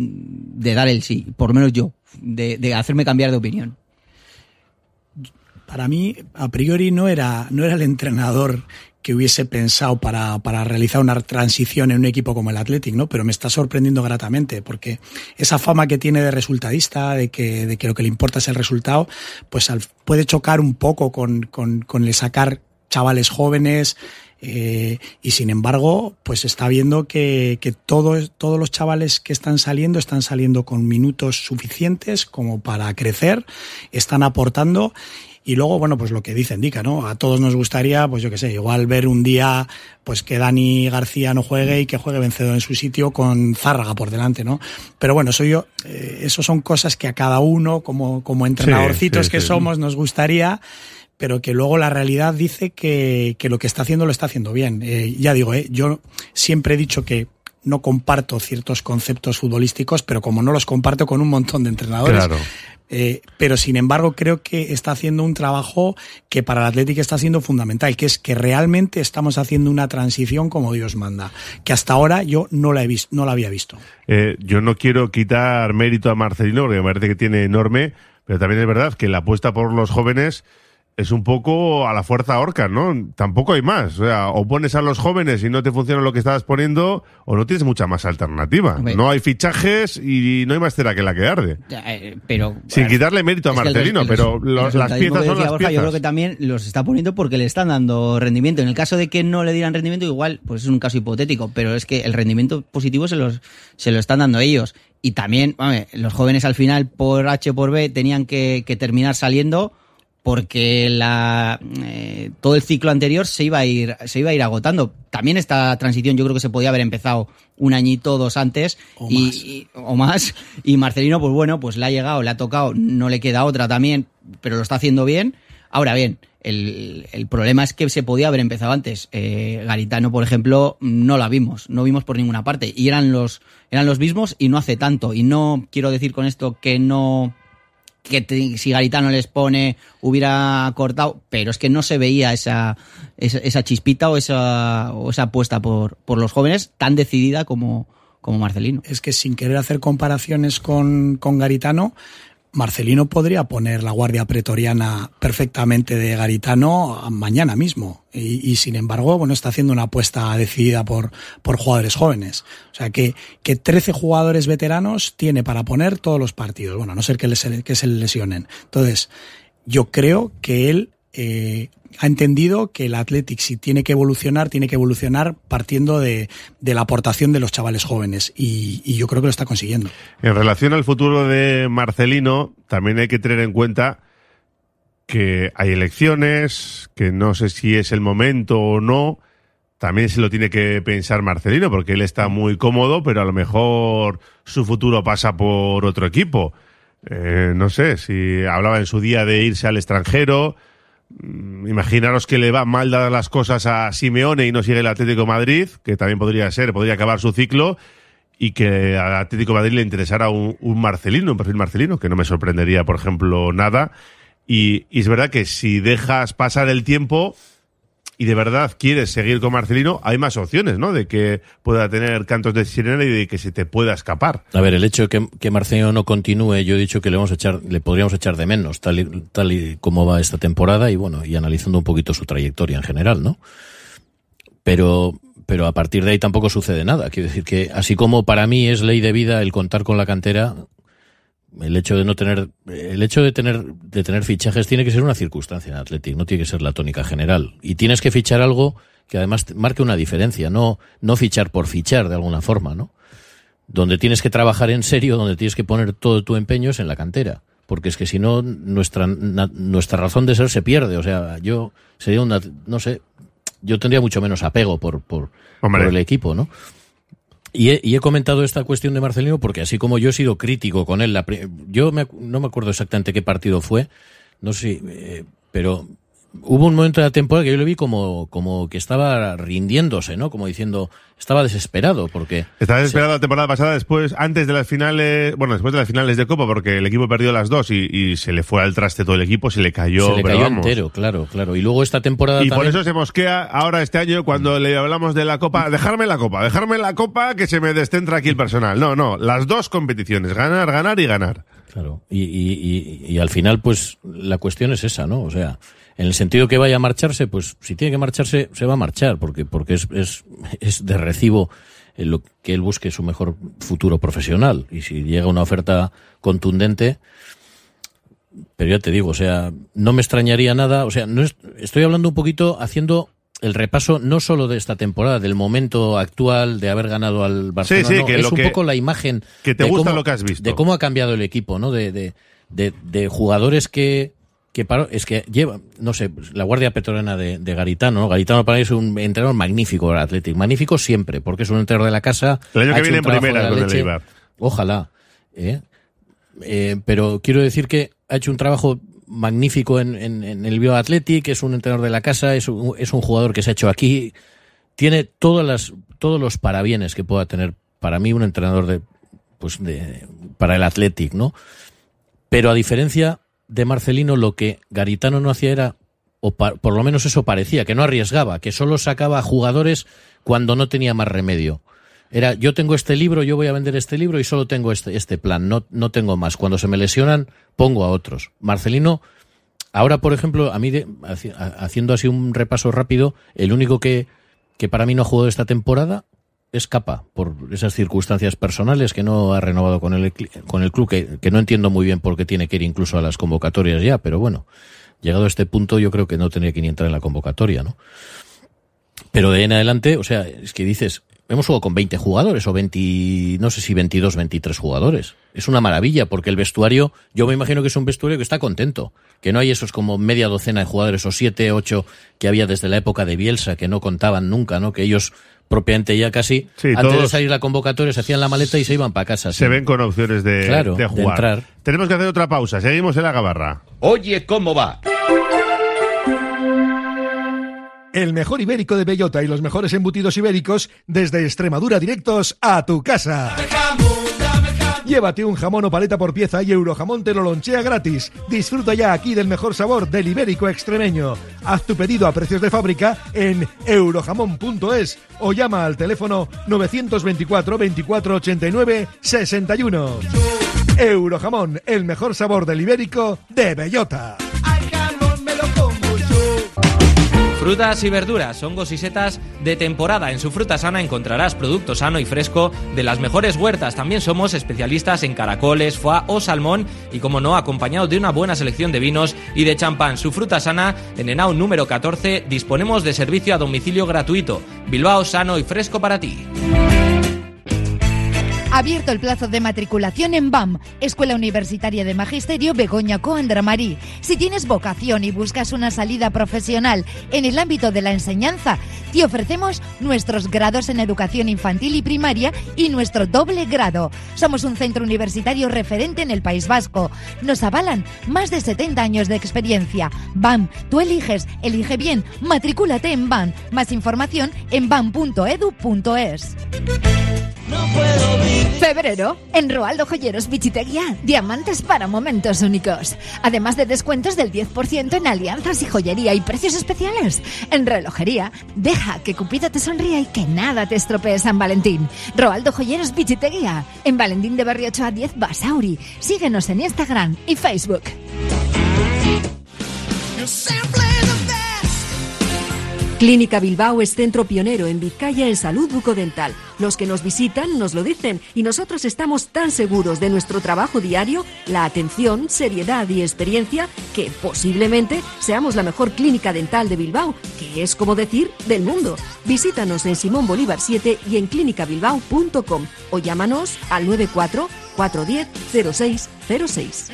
Speaker 3: de dar el sí, por lo menos yo, de, de hacerme cambiar de opinión.
Speaker 4: Para mí, a priori, no era, no era el entrenador que hubiese pensado para, para realizar una transición en un equipo como el Athletic, ¿no? Pero me está sorprendiendo gratamente, porque esa fama que tiene de resultadista, de que, de que lo que le importa es el resultado, pues al, puede chocar un poco con, con, con el sacar chavales jóvenes, Eh, y sin embargo, pues está viendo que, que todo, todos los chavales que están saliendo, están saliendo con minutos suficientes como para crecer, están aportando. Y luego, bueno, pues lo que dice indica, ¿no? A todos nos gustaría, pues yo qué sé, igual ver un día pues que Dani García no juegue y que juegue Vencedor en su sitio con Zárraga por delante, ¿no? Pero bueno, eso yo, eh, eso son cosas que a cada uno, como, como entrenadorcitos sí, sí, que sí. somos, nos gustaría, pero que luego la realidad dice que, que lo que está haciendo lo está haciendo bien. Eh, ya digo, eh, yo siempre he dicho que no comparto ciertos conceptos futbolísticos, pero como no los comparto con un montón de entrenadores,
Speaker 2: claro.
Speaker 4: Eh, pero sin embargo creo que está haciendo un trabajo que para el Athletic está siendo fundamental, que es que realmente estamos haciendo una transición como Dios manda, que hasta ahora yo no la he visto, no la había visto.
Speaker 2: Eh, yo no quiero quitar mérito a Marcelino, porque me parece que tiene enorme, pero también es verdad que la apuesta por los jóvenes es un poco a la fuerza Orca, ¿no? Tampoco hay más. O sea, o pones a los jóvenes y no te funciona lo que estabas poniendo, o no tienes mucha más alternativa. Hombre. No hay fichajes y no hay más cera que la que arde.
Speaker 3: Eh, pero
Speaker 2: Sin quitarle mérito a Marcelino, el, el, pero el, los, las piezas son las Borja, piezas.
Speaker 3: Yo creo que también los está poniendo porque le están dando rendimiento. En el caso de que no le dieran rendimiento, igual, pues es un caso hipotético, pero es que el rendimiento positivo se los se lo están dando ellos. Y también, vamos, los jóvenes al final, por H por B, tenían que, que terminar saliendo porque la eh, todo el ciclo anterior se iba a ir se iba a ir agotando. También esta transición yo creo que se podía haber empezado un añito, dos antes
Speaker 4: o,
Speaker 3: y,
Speaker 4: más.
Speaker 3: Y, o más. Y Marcelino, pues bueno, pues le ha llegado, le ha tocado, no le queda otra también, pero lo está haciendo bien. Ahora bien, el, el problema es que se podía haber empezado antes. Eh, Garitano, por ejemplo, no la vimos, no vimos por ninguna parte. Y eran los eran los mismos y no hace tanto. Y no quiero decir con esto que no... que te, si Garitano les pone hubiera cortado, pero es que no se veía esa esa, esa chispita o esa o esa apuesta por por los jóvenes tan decidida como como Marcelino.
Speaker 4: Es que sin querer hacer comparaciones con con Garitano, Marcelino podría poner la guardia pretoriana perfectamente de Garitano mañana mismo y, y sin embargo, bueno, está haciendo una apuesta decidida por por jugadores jóvenes. O sea, que que trece jugadores veteranos tiene para poner todos los partidos. Bueno, a no ser que, les, que se lesionen. Entonces, yo creo que él eh, ha entendido que el Athletic, si tiene que evolucionar, tiene que evolucionar partiendo de, de la aportación de los chavales jóvenes y, y yo creo que lo está consiguiendo.
Speaker 2: En relación al futuro de Marcelino, también hay que tener en cuenta que hay elecciones, que no sé si es el momento o no. También se lo tiene que pensar Marcelino, porque él está muy cómodo, pero a lo mejor su futuro pasa por otro equipo. Eh, no sé, si hablaba en su día de irse al extranjero. Imaginaros que le va mal dadas las cosas a Simeone y no sigue el Atlético de Madrid, que también podría ser, podría acabar su ciclo, y que al Atlético de Madrid le interesara un, un Marcelino, un perfil Marcelino, que no me sorprendería, por ejemplo, nada. Y, y es verdad que si dejas pasar el tiempo y de verdad quieres seguir con Marcelino, hay más opciones, ¿no? De que pueda tener cantos de sirena y de que se te pueda escapar.
Speaker 5: A ver, el hecho de que, que Marcelino no continúe, yo he dicho que le vamos a echar, le podríamos echar de menos, tal y, tal y como va esta temporada y bueno, y analizando un poquito su trayectoria en general, ¿no? Pero, pero a partir de ahí tampoco sucede nada. Quiero decir que así como para mí es ley de vida el contar con la cantera, el hecho de no tener, el hecho de tener, de tener fichajes tiene que ser una circunstancia en Athletic, no tiene que ser la tónica general. Y tienes que fichar algo que además marque una diferencia, no, no fichar por fichar de alguna forma, ¿no? Donde tienes que trabajar en serio, donde tienes que poner todo tu empeño es en la cantera. Porque es que si no, nuestra, na, nuestra razón de ser se pierde. O sea, yo sería una, no sé, yo tendría mucho menos apego por, por, por el equipo, ¿no? Y he, y he comentado esta cuestión de Marcelino porque así como yo he sido crítico con él, la, yo me, no me acuerdo exactamente qué partido fue, no sé, eh, pero hubo un momento de la temporada que yo le vi como, como que estaba rindiéndose, ¿no? Como diciendo, estaba desesperado porque...
Speaker 2: Estaba desesperado se... la temporada pasada después, antes de las finales, bueno, después de las finales de Copa, porque el equipo perdió las dos y, y se le fue al traste todo el equipo, se le cayó...
Speaker 5: Se le cayó entero, claro, claro. Y luego esta temporada
Speaker 2: Y
Speaker 5: también...
Speaker 2: por eso se mosquea ahora este año cuando le hablamos de la Copa, dejarme la Copa, dejarme la Copa que se me descentra aquí el personal. No, no, las dos competiciones, ganar, ganar y ganar.
Speaker 5: Claro, y, y, y, y al final pues la cuestión es esa, ¿no? O sea... En el sentido que vaya a marcharse, pues si tiene que marcharse, se va a marchar, porque, porque es, es, es de recibo lo que él busque su mejor futuro profesional. Y si llega una oferta contundente, pero ya te digo, o sea, no me extrañaría nada, o sea, no es, estoy hablando un poquito haciendo el repaso no solo de esta temporada, del momento actual, de haber ganado al Barcelona,
Speaker 2: sí, sí,
Speaker 5: no,
Speaker 2: que
Speaker 5: es
Speaker 2: lo
Speaker 5: un
Speaker 2: que,
Speaker 5: poco la imagen
Speaker 2: que te
Speaker 5: de
Speaker 2: gusta
Speaker 5: cómo,
Speaker 2: lo que has visto,
Speaker 5: de cómo ha cambiado el equipo, ¿no? De, de, de, de jugadores que que para, es que lleva, no sé, la guardia petrolera de, de Garitano, ¿no? Garitano para mí es un entrenador magnífico del Athletic, magnífico siempre, porque es un entrenador de la casa.
Speaker 2: El año que viene en
Speaker 5: primera
Speaker 2: primera con el Eibar.
Speaker 5: Ojalá. ¿eh? Eh, pero quiero decir que ha hecho un trabajo magnífico en, en, en el Bilbao Athletic, es un entrenador de la casa, es un, es un jugador que se ha hecho aquí, tiene todas las, todos los parabienes que pueda tener para mí un entrenador de, pues de, para el Athletic, ¿no? Pero a diferencia de Marcelino, lo que Garitano no hacía era, o pa, por lo menos eso parecía, que no arriesgaba, que solo sacaba a jugadores cuando no tenía más remedio. Era, yo tengo este libro, yo voy a vender este libro y solo tengo este, este plan, no, no tengo más. Cuando se me lesionan, pongo a otros. Marcelino, ahora por ejemplo, a mí, de, haciendo así un repaso rápido, el único que, que para mí no ha jugado esta temporada es Capa, por esas circunstancias personales, que no ha renovado con el, con el club, que, que no entiendo muy bien por qué tiene que ir incluso a las convocatorias ya, pero bueno, llegado a este punto yo creo que no tendría que ni entrar en la convocatoria, ¿no? Pero de ahí en adelante, o sea, es que dices, hemos jugado con veinte jugadores, o veinte, no sé si veintidós, veintitrés jugadores. Es una maravilla, porque el vestuario, yo me imagino que es un vestuario que está contento, que no hay esos como media docena de jugadores, o siete, ocho, que había desde la época de Bielsa, que no contaban nunca, ¿no? Que ellos propiamente ya casi, sí, antes de salir la convocatoria, se hacían la maleta y se iban para casa.
Speaker 2: Se
Speaker 5: ¿sí?
Speaker 2: ven con opciones de,
Speaker 5: claro,
Speaker 2: de jugar.
Speaker 5: De entrar.
Speaker 2: Tenemos que hacer otra pausa, seguimos en la gabarra.
Speaker 1: Oye, ¿cómo va?
Speaker 11: El mejor ibérico de bellota y los mejores embutidos ibéricos desde Extremadura directos a tu casa. Llévate un jamón o paleta por pieza y Eurojamón te lo lonchea gratis. Disfruta ya aquí del mejor sabor del ibérico extremeño. Haz tu pedido a precios de fábrica en eurojamón punto es o llama al teléfono novecientos veinticuatro, veinticuatro ochenta y nueve, sesenta y uno. Eurojamón, el mejor sabor del ibérico de bellota.
Speaker 12: Frutas y verduras, hongos y setas de temporada. En su Fruta Sana encontrarás producto sano y fresco de las mejores huertas. También somos especialistas en caracoles, foie o salmón y, como no, acompañado de una buena selección de vinos y de champán. Su Fruta Sana, en Henao número catorce, disponemos de servicio a domicilio gratuito. Bilbao, sano y fresco para ti.
Speaker 8: Abierto el plazo de matriculación en B A M, Escuela Universitaria de Magisterio Begoña Coandra Marí. Si tienes vocación y buscas una salida profesional en el ámbito de la enseñanza, te ofrecemos nuestros grados en educación infantil y primaria y nuestro doble grado. Somos un centro universitario referente en el País Vasco. Nos avalan más de setenta años de experiencia. B A M, tú eliges, elige bien, matricúlate en B A M. Más información en bam punto edu punto es.
Speaker 6: Febrero, en Roaldo Joyeros Bichiteguía, diamantes para momentos únicos. Además de descuentos del diez por ciento en alianzas y joyería y precios especiales. En relojería, deja que Cupido te sonría y que nada te estropee San Valentín. Roaldo Joyeros Bichiteguía, en Valentín de Barrio ocho a diez Basauri. Síguenos en Instagram y Facebook.
Speaker 13: Clínica Bilbao es centro pionero en Vizcaya en salud bucodental. Los que nos visitan nos lo dicen y nosotros estamos tan seguros de nuestro trabajo diario, la atención, seriedad y experiencia, que posiblemente seamos la mejor clínica dental de Bilbao, que es como decir del mundo. Visítanos en Simón Bolívar siete y en clínica bilbao punto com o llámanos al nueve cuatro, cuatro uno cero, cero seis cero seis.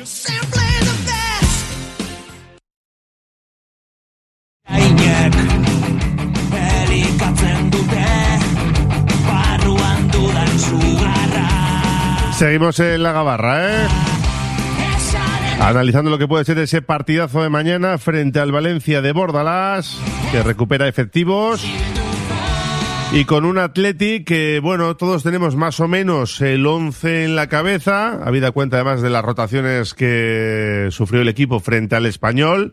Speaker 2: Seguimos en la gabarra, ¿eh? Analizando lo que puede ser ese partidazo de mañana frente al Valencia de Bordalás, que recupera efectivos. Y con un Athletic que, bueno, todos tenemos más o menos el once en la cabeza, habida cuenta además de las rotaciones que sufrió el equipo frente al Español.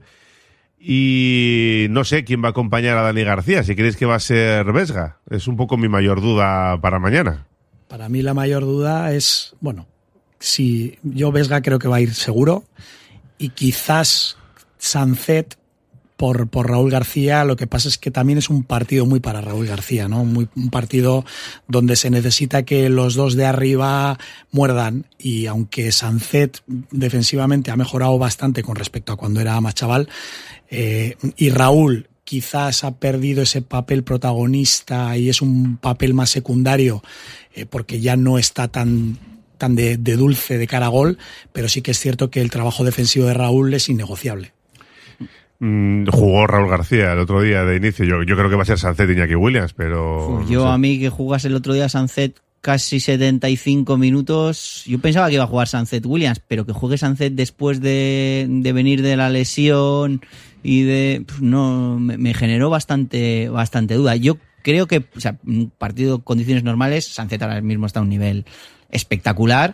Speaker 2: Y no sé quién va a acompañar a Dani García, si creéis que va a ser Vesga. Es un poco mi mayor duda para mañana.
Speaker 4: Para mí la mayor duda es, bueno, si yo Vesga creo que va a ir seguro y quizás Sancet por, por Raúl García. Lo que pasa es que también es un partido muy para Raúl García, ¿no? Muy, un partido donde se necesita que los dos de arriba muerdan, y aunque Sancet defensivamente ha mejorado bastante con respecto a cuando era más chaval, eh, y Raúl quizás ha perdido ese papel protagonista y es un papel más secundario eh, porque ya no está tan, tan de, de dulce de cara a gol, pero sí que es cierto que el trabajo defensivo de Raúl es innegociable.
Speaker 2: Mm, jugó Raúl García el otro día de inicio. Yo, yo creo que va a ser Sancet y Iñaki Williams, pero...
Speaker 3: Uf, yo
Speaker 2: no sé.
Speaker 3: A mí que jugase el otro día Sancet casi setenta y cinco minutos, yo pensaba que iba a jugar Sancet Williams, pero que juegue Sancet después de, de venir de la lesión y de... no me, me generó bastante bastante duda. Yo creo que, o sea, un partido en condiciones normales, Sancet ahora mismo está a un nivel espectacular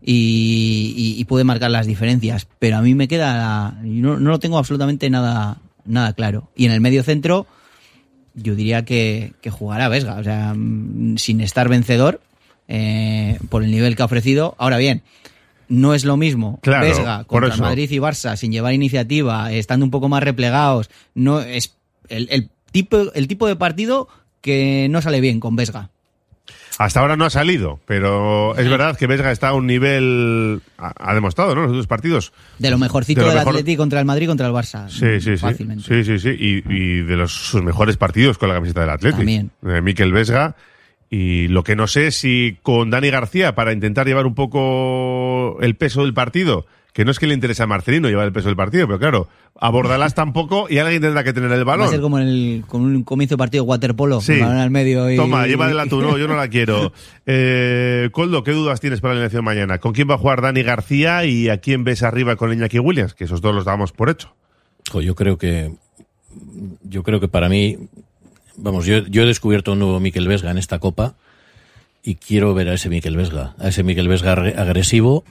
Speaker 3: y, y, y puede marcar las diferencias, pero a mí me queda... no, no lo tengo absolutamente nada, nada claro. Y en el medio centro yo diría que, que jugará Vesga, o sea, sin estar vencedor, Eh, por el nivel que ha ofrecido. Ahora bien, no es lo mismo
Speaker 2: claro,
Speaker 3: Vesga contra Madrid y Barça sin llevar iniciativa, estando un poco más replegados. No es el, el tipo el tipo de partido que no sale bien con Vesga.
Speaker 2: Hasta ahora no ha salido, pero es verdad que Vesga está a un nivel... Ha, ha demostrado, ¿no? Los dos partidos.
Speaker 3: De lo mejorcito
Speaker 2: de lo
Speaker 3: del
Speaker 2: mejor...
Speaker 3: Atleti contra el Madrid, contra el Barça.
Speaker 2: Sí, sí,
Speaker 3: fácilmente.
Speaker 2: sí. Sí, sí, sí. Y, y de los, sus mejores partidos con la camiseta del Atleti.
Speaker 3: También.
Speaker 2: De Mikel Vesga. Y lo que no sé es si con Dani García, para intentar llevar un poco el peso del partido, que no es que le interese a Marcelino llevar el peso del partido, pero claro, a Bordalás tampoco y alguien tendrá que tener el balón.
Speaker 3: Va a ser como en el, con un comienzo de partido waterpolo,
Speaker 2: sí.
Speaker 3: El balón al medio y...
Speaker 2: Toma, llévatela tú, no, yo no la quiero. Eh, Koldo, ¿qué dudas tienes para la elección mañana? ¿Con quién va a jugar Dani García y a quién ves arriba con Iñaki Williams? Que esos dos los damos por hecho.
Speaker 5: Yo creo que, yo creo que para mí... Vamos, yo, yo he descubierto un nuevo Mikel Vesga en esta Copa y quiero ver a ese Mikel Vesga, a ese Mikel Vesga agresivo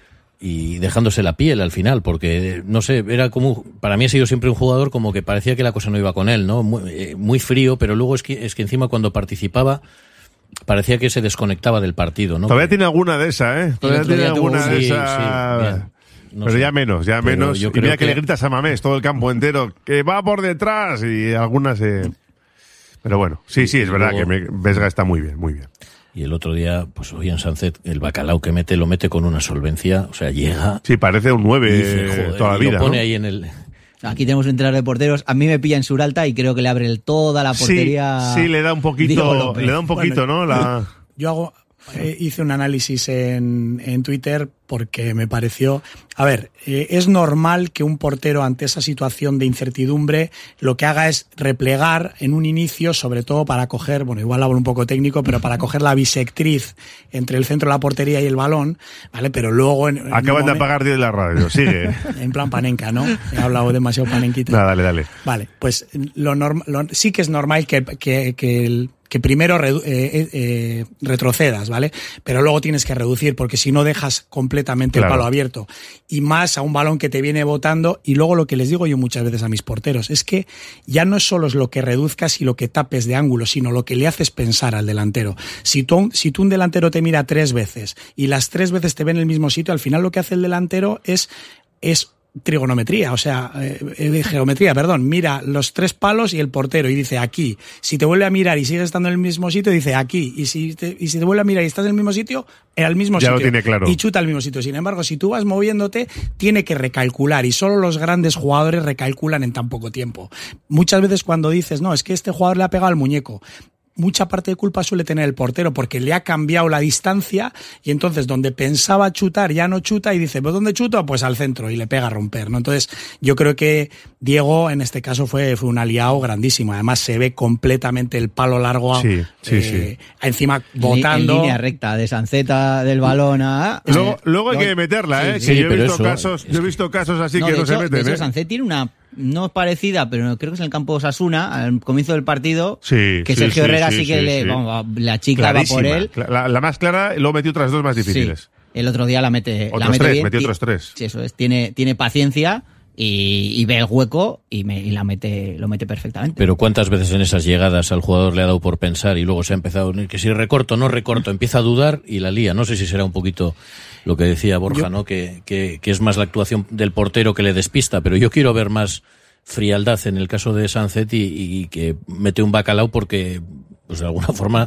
Speaker 5: y dejándose la piel al final, porque, no sé, era como, para mí ha sido siempre un jugador como que parecía que la cosa no iba con él, ¿no? Muy, eh, muy frío, pero luego es que, es que encima cuando participaba parecía que se desconectaba del partido, ¿no?
Speaker 2: Todavía tiene alguna de esa, ¿eh? Todavía tiene alguna de
Speaker 5: sí,
Speaker 2: esa...
Speaker 5: Sí, No
Speaker 2: pero
Speaker 5: sé.
Speaker 2: ya menos, ya
Speaker 5: Pero
Speaker 2: menos.
Speaker 5: yo
Speaker 2: Y
Speaker 5: creo
Speaker 2: mira que...
Speaker 5: que
Speaker 2: le gritas a Mamés todo el campo entero, que va por detrás y algunas... Eh... Pero bueno, sí, sí, es verdad luego, que Vesga está muy bien, muy bien.
Speaker 5: Y el otro día, pues hoy en Sancet, el bacalao que mete, lo mete con una solvencia, o sea, llega...
Speaker 2: Sí, parece un nueve
Speaker 5: dice, joder,
Speaker 2: toda la vida,
Speaker 5: lo pone
Speaker 2: ¿no?
Speaker 5: ahí en el...
Speaker 3: Aquí tenemos un entrenador de porteros. A mí me pilla en Suralta y creo que le abre toda la portería.
Speaker 2: Sí, sí le da un poquito, le da un poquito, bueno, ¿no? La...
Speaker 4: Yo hago... Eh, hice un análisis en, en Twitter porque me pareció... A ver, eh, es normal que un portero ante esa situación de incertidumbre lo que haga es replegar en un inicio, sobre todo para coger, bueno, igual hablo un poco técnico, pero para coger la bisectriz entre el centro de la portería y el balón, ¿vale? Pero luego... En, en
Speaker 2: Acaban de apagar diez la radio, sigue.
Speaker 4: En plan panenca, ¿no? He hablado demasiado panenquita.
Speaker 2: Nada, dale, dale.
Speaker 4: Vale, pues lo norm, lo, sí que es normal que, que, que el... que primero redu- eh, eh, retrocedas, ¿vale? Pero luego tienes que reducir, porque si no dejas completamente claro. el palo abierto. Y más a un balón que te viene botando. Y luego lo que les digo yo muchas veces a mis porteros es que ya no solo es lo que reduzcas y lo que tapes de ángulo, sino lo que le haces pensar al delantero. Si tú, si tú un delantero te mira tres veces y las tres veces te ve en el mismo sitio, al final lo que hace el delantero es... es trigonometría, o sea, eh, geometría, perdón, mira los tres palos y el portero y dice aquí. Si te vuelve a mirar y sigues estando en el mismo sitio, dice aquí. Y si te, y si te vuelve a mirar y estás en el mismo sitio, al mismo
Speaker 2: ya
Speaker 4: sitio.
Speaker 2: Lo tiene claro.
Speaker 4: Y chuta al mismo sitio. Sin embargo, si tú vas moviéndote, tiene que recalcular y solo los grandes jugadores recalculan en tan poco tiempo. Muchas veces cuando dices, no, es que este jugador le ha pegado al muñeco, mucha parte de culpa suele tener el portero porque le ha cambiado la distancia y entonces donde pensaba chutar ya no chuta y dice, ¿pues dónde chuto? Pues al centro y le pega a romper, ¿no? Entonces yo creo que Diego en este caso fue, fue un aliado grandísimo. Además se ve completamente el palo largo
Speaker 2: sí, sí,
Speaker 4: eh,
Speaker 2: sí.
Speaker 4: encima botando.
Speaker 3: En línea recta, de Sanceta del balón a...
Speaker 2: Luego,
Speaker 3: eh,
Speaker 2: luego hay
Speaker 3: no,
Speaker 2: que meterla, ¿eh?
Speaker 5: Sí,
Speaker 2: que
Speaker 5: sí,
Speaker 2: yo, he
Speaker 5: pero
Speaker 2: visto
Speaker 5: eso,
Speaker 2: casos, yo he visto casos así
Speaker 3: no,
Speaker 2: que no
Speaker 3: hecho,
Speaker 2: se meten,
Speaker 3: de hecho,
Speaker 2: ¿eh?
Speaker 3: Sancet tiene una... no parecida, pero creo que es en el campo de Osasuna, al comienzo del partido,
Speaker 2: sí,
Speaker 3: que
Speaker 2: sí,
Speaker 3: Sergio
Speaker 2: sí,
Speaker 3: Herrera sí,
Speaker 2: sí
Speaker 3: que
Speaker 2: sí,
Speaker 3: le,
Speaker 2: sí.
Speaker 3: Vamos, la chica va por él.
Speaker 2: La, la más clara, luego metió otras dos más difíciles.
Speaker 3: Sí, el otro día la mete,
Speaker 2: otros
Speaker 3: la mete
Speaker 2: tres,
Speaker 3: bien.
Speaker 2: metió otros tres.
Speaker 3: Sí, eso es, tiene, tiene paciencia y, y ve el hueco y, me, y la mete, lo mete perfectamente.
Speaker 5: Pero ¿cuántas veces en esas llegadas al jugador le ha dado por pensar y luego se ha empezado, que si recorto, no recorto, empieza a dudar y la lía? No sé si será un poquito lo que decía Borja, yo, ¿no? Que, que, que es más la actuación del portero que le despista, pero yo quiero ver más frialdad en el caso de Sancet y, y que mete un bacalao porque, pues de alguna forma,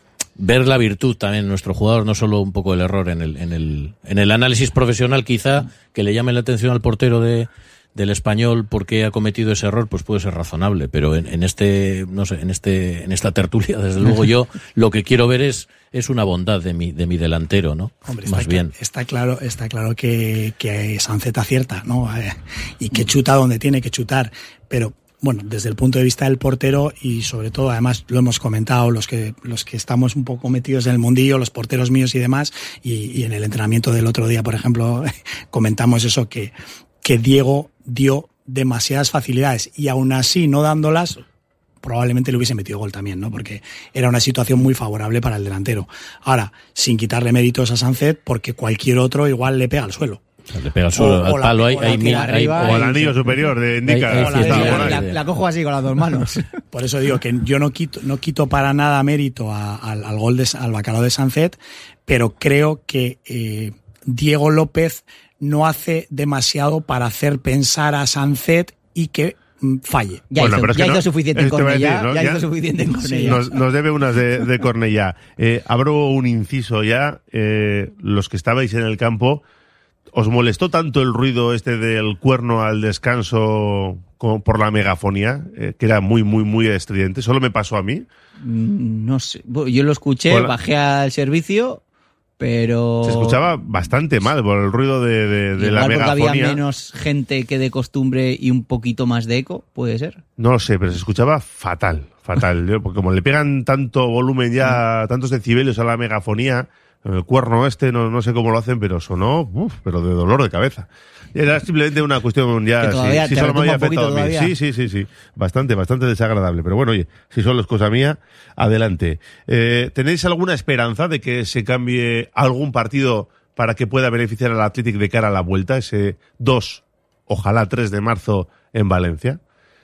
Speaker 5: ver la virtud también en nuestro jugador, no solo un poco el error en el, en el, en el análisis profesional quizá, que le llame la atención al portero de, del Español por qué ha cometido ese error, pues puede ser razonable, pero en, en este, no sé, en este, en esta tertulia, desde luego yo lo que quiero ver es, es una bondad de mi, de mi delantero, ¿no?
Speaker 4: Hombre,
Speaker 5: más
Speaker 4: está,
Speaker 5: bien.
Speaker 4: Está claro, está claro que, que Sánchez acierta, ¿no? Eh, y que chuta donde tiene que chutar, pero bueno, desde el punto de vista del portero y sobre todo, además lo hemos comentado los que los que estamos un poco metidos en el mundillo, los porteros míos y demás, y, y en el entrenamiento del otro día, por ejemplo, comentamos eso, que, que Diego dio demasiadas facilidades y aún así no dándolas, probablemente le hubiese metido gol también, ¿no? Porque era una situación muy favorable para el delantero. Ahora, sin quitarle méritos a Sánchez, porque cualquier otro igual le pega al suelo.
Speaker 5: Le pega al suelo,
Speaker 4: o,
Speaker 5: al
Speaker 4: o
Speaker 5: palo,
Speaker 4: la,
Speaker 5: hay,
Speaker 4: o la
Speaker 5: hay,
Speaker 4: tira
Speaker 5: hay,
Speaker 4: arriba,
Speaker 2: o al anillo superior, de indica.
Speaker 5: Hay, hay,
Speaker 3: la,
Speaker 5: hay,
Speaker 3: la, la, la cojo así con las dos manos.
Speaker 4: Por eso digo que yo no quito, no quito para nada mérito a, al, al gol de, al bacalao de Sánchez, pero creo que eh, Diego López no hace demasiado para hacer pensar a Sánchez y que mm, falle.
Speaker 3: Ya
Speaker 2: Bueno,
Speaker 3: hizo,
Speaker 2: pero es
Speaker 3: ya
Speaker 2: que
Speaker 3: hizo
Speaker 2: no-
Speaker 3: suficiente en
Speaker 2: esto iba a decir,
Speaker 3: Cornellá,
Speaker 2: ¿no?
Speaker 3: ya
Speaker 2: Ya-
Speaker 3: hizo suficiente en Cornellá.
Speaker 2: Nos, nos debe unas de, de Cornellá. Eh, abro un inciso ya. Eh, los que estabais en el campo, ¿os molestó tanto el ruido este del cuerno al descanso como por la megafonía? Eh, que era muy, muy, muy estridente. ¿Solo me pasó a mí?
Speaker 3: Mm, No sé, Bueno, yo lo escuché,
Speaker 2: Hola.
Speaker 3: bajé al servicio, pero...
Speaker 2: Se escuchaba bastante mal por el ruido de, de, de la
Speaker 3: igual porque había
Speaker 2: megafonía.
Speaker 3: menos gente que de costumbre y un poquito más de eco, puede ser.
Speaker 2: No lo sé, pero se escuchaba fatal, fatal. Yo, porque como le pegan tanto volumen ya, tantos decibelios a la megafonía, el cuerno este, no, no sé cómo lo hacen, pero sonó, uf, pero de dolor de cabeza. Era simplemente una cuestión ya,
Speaker 3: Que todavía
Speaker 2: sí, sí
Speaker 3: te
Speaker 2: solo me
Speaker 3: retumba
Speaker 2: había
Speaker 3: un poquito
Speaker 2: afectado a mí.
Speaker 3: todavía.
Speaker 2: Sí, sí, sí, sí, bastante, bastante desagradable. Pero bueno, oye, si solo es cosa mía, adelante. Eh, ¿Tenéis alguna esperanza de que se cambie algún partido para que pueda beneficiar al Athletic de cara a la vuelta, ese dos, ojalá tres de marzo en Valencia?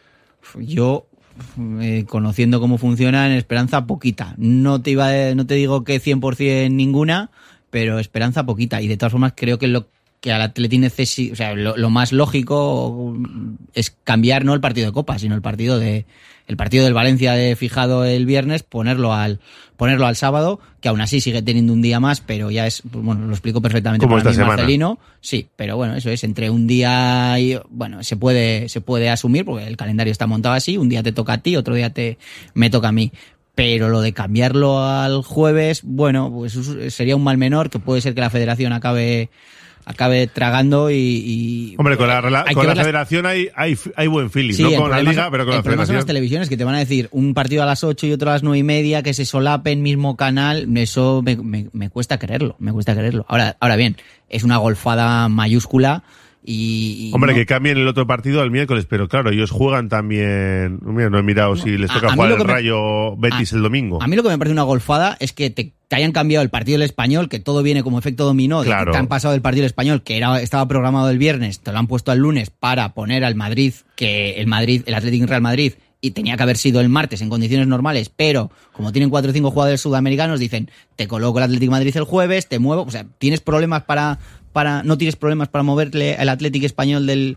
Speaker 3: Yo, eh, conociendo cómo funciona, en esperanza poquita. No te iba a- no te digo que cien por ciento ninguna, pero esperanza poquita. Y de todas formas creo que lo que al Atleti necesita, o sea, lo, lo más lógico es cambiar no el partido de Copa, sino el partido de el partido del Valencia de fijado el viernes, ponerlo al ponerlo al sábado, que aún así sigue teniendo un día más, pero ya es, pues, bueno, lo explico perfectamente
Speaker 2: Como
Speaker 3: para
Speaker 2: esta
Speaker 3: mí,
Speaker 2: semana.
Speaker 3: Marcelino. Sí, pero bueno, eso es, entre un día y, bueno, se puede, se puede asumir, porque el calendario está montado así, un día te toca a ti, otro día te, me toca a mí. Pero lo de cambiarlo al jueves, bueno, pues eso sería un mal menor, que puede ser que la federación acabe, acabe tragando y, y
Speaker 2: Hombre, con la, rela-
Speaker 3: hay
Speaker 2: con
Speaker 3: que
Speaker 2: la
Speaker 3: ver las-
Speaker 2: federación hay, hay, hay buen feeling,
Speaker 3: Sí,
Speaker 2: no
Speaker 3: el
Speaker 2: con la
Speaker 3: problema
Speaker 2: liga,
Speaker 3: son-
Speaker 2: pero con
Speaker 3: el
Speaker 2: la
Speaker 3: problema son las
Speaker 2: federación.
Speaker 3: televisiones, que te van a decir un partido a las ocho y otro a las nueve y media, que se solapen, mismo canal, eso me, me, me cuesta creerlo, me cuesta creerlo. Ahora, ahora bien, es una golfada mayúscula y... y
Speaker 2: Hombre,
Speaker 3: no-
Speaker 2: que cambien el otro partido al miércoles, pero claro, ellos juegan también. Mira, no he mirado si les
Speaker 3: a-
Speaker 2: toca
Speaker 3: a mí
Speaker 2: jugar
Speaker 3: lo
Speaker 2: el
Speaker 3: que me-
Speaker 2: Rayo Betis
Speaker 3: a-
Speaker 2: el domingo.
Speaker 3: A mí lo que me parece una golfada es que te, te hayan cambiado el partido del Español, que todo viene como efecto dominó, de que
Speaker 2: Claro.
Speaker 3: te han pasado el partido del Español, que era, estaba programado el viernes, te lo han puesto al lunes para poner al Madrid, que el Madrid, el Atlético Real Madrid, y tenía que haber sido el martes en condiciones normales, pero como tienen cuatro o cinco jugadores sudamericanos, dicen, te coloco el Atlético Madrid el jueves, te muevo, o sea, tienes problemas para, para no tienes problemas para moverle al Atlético Español del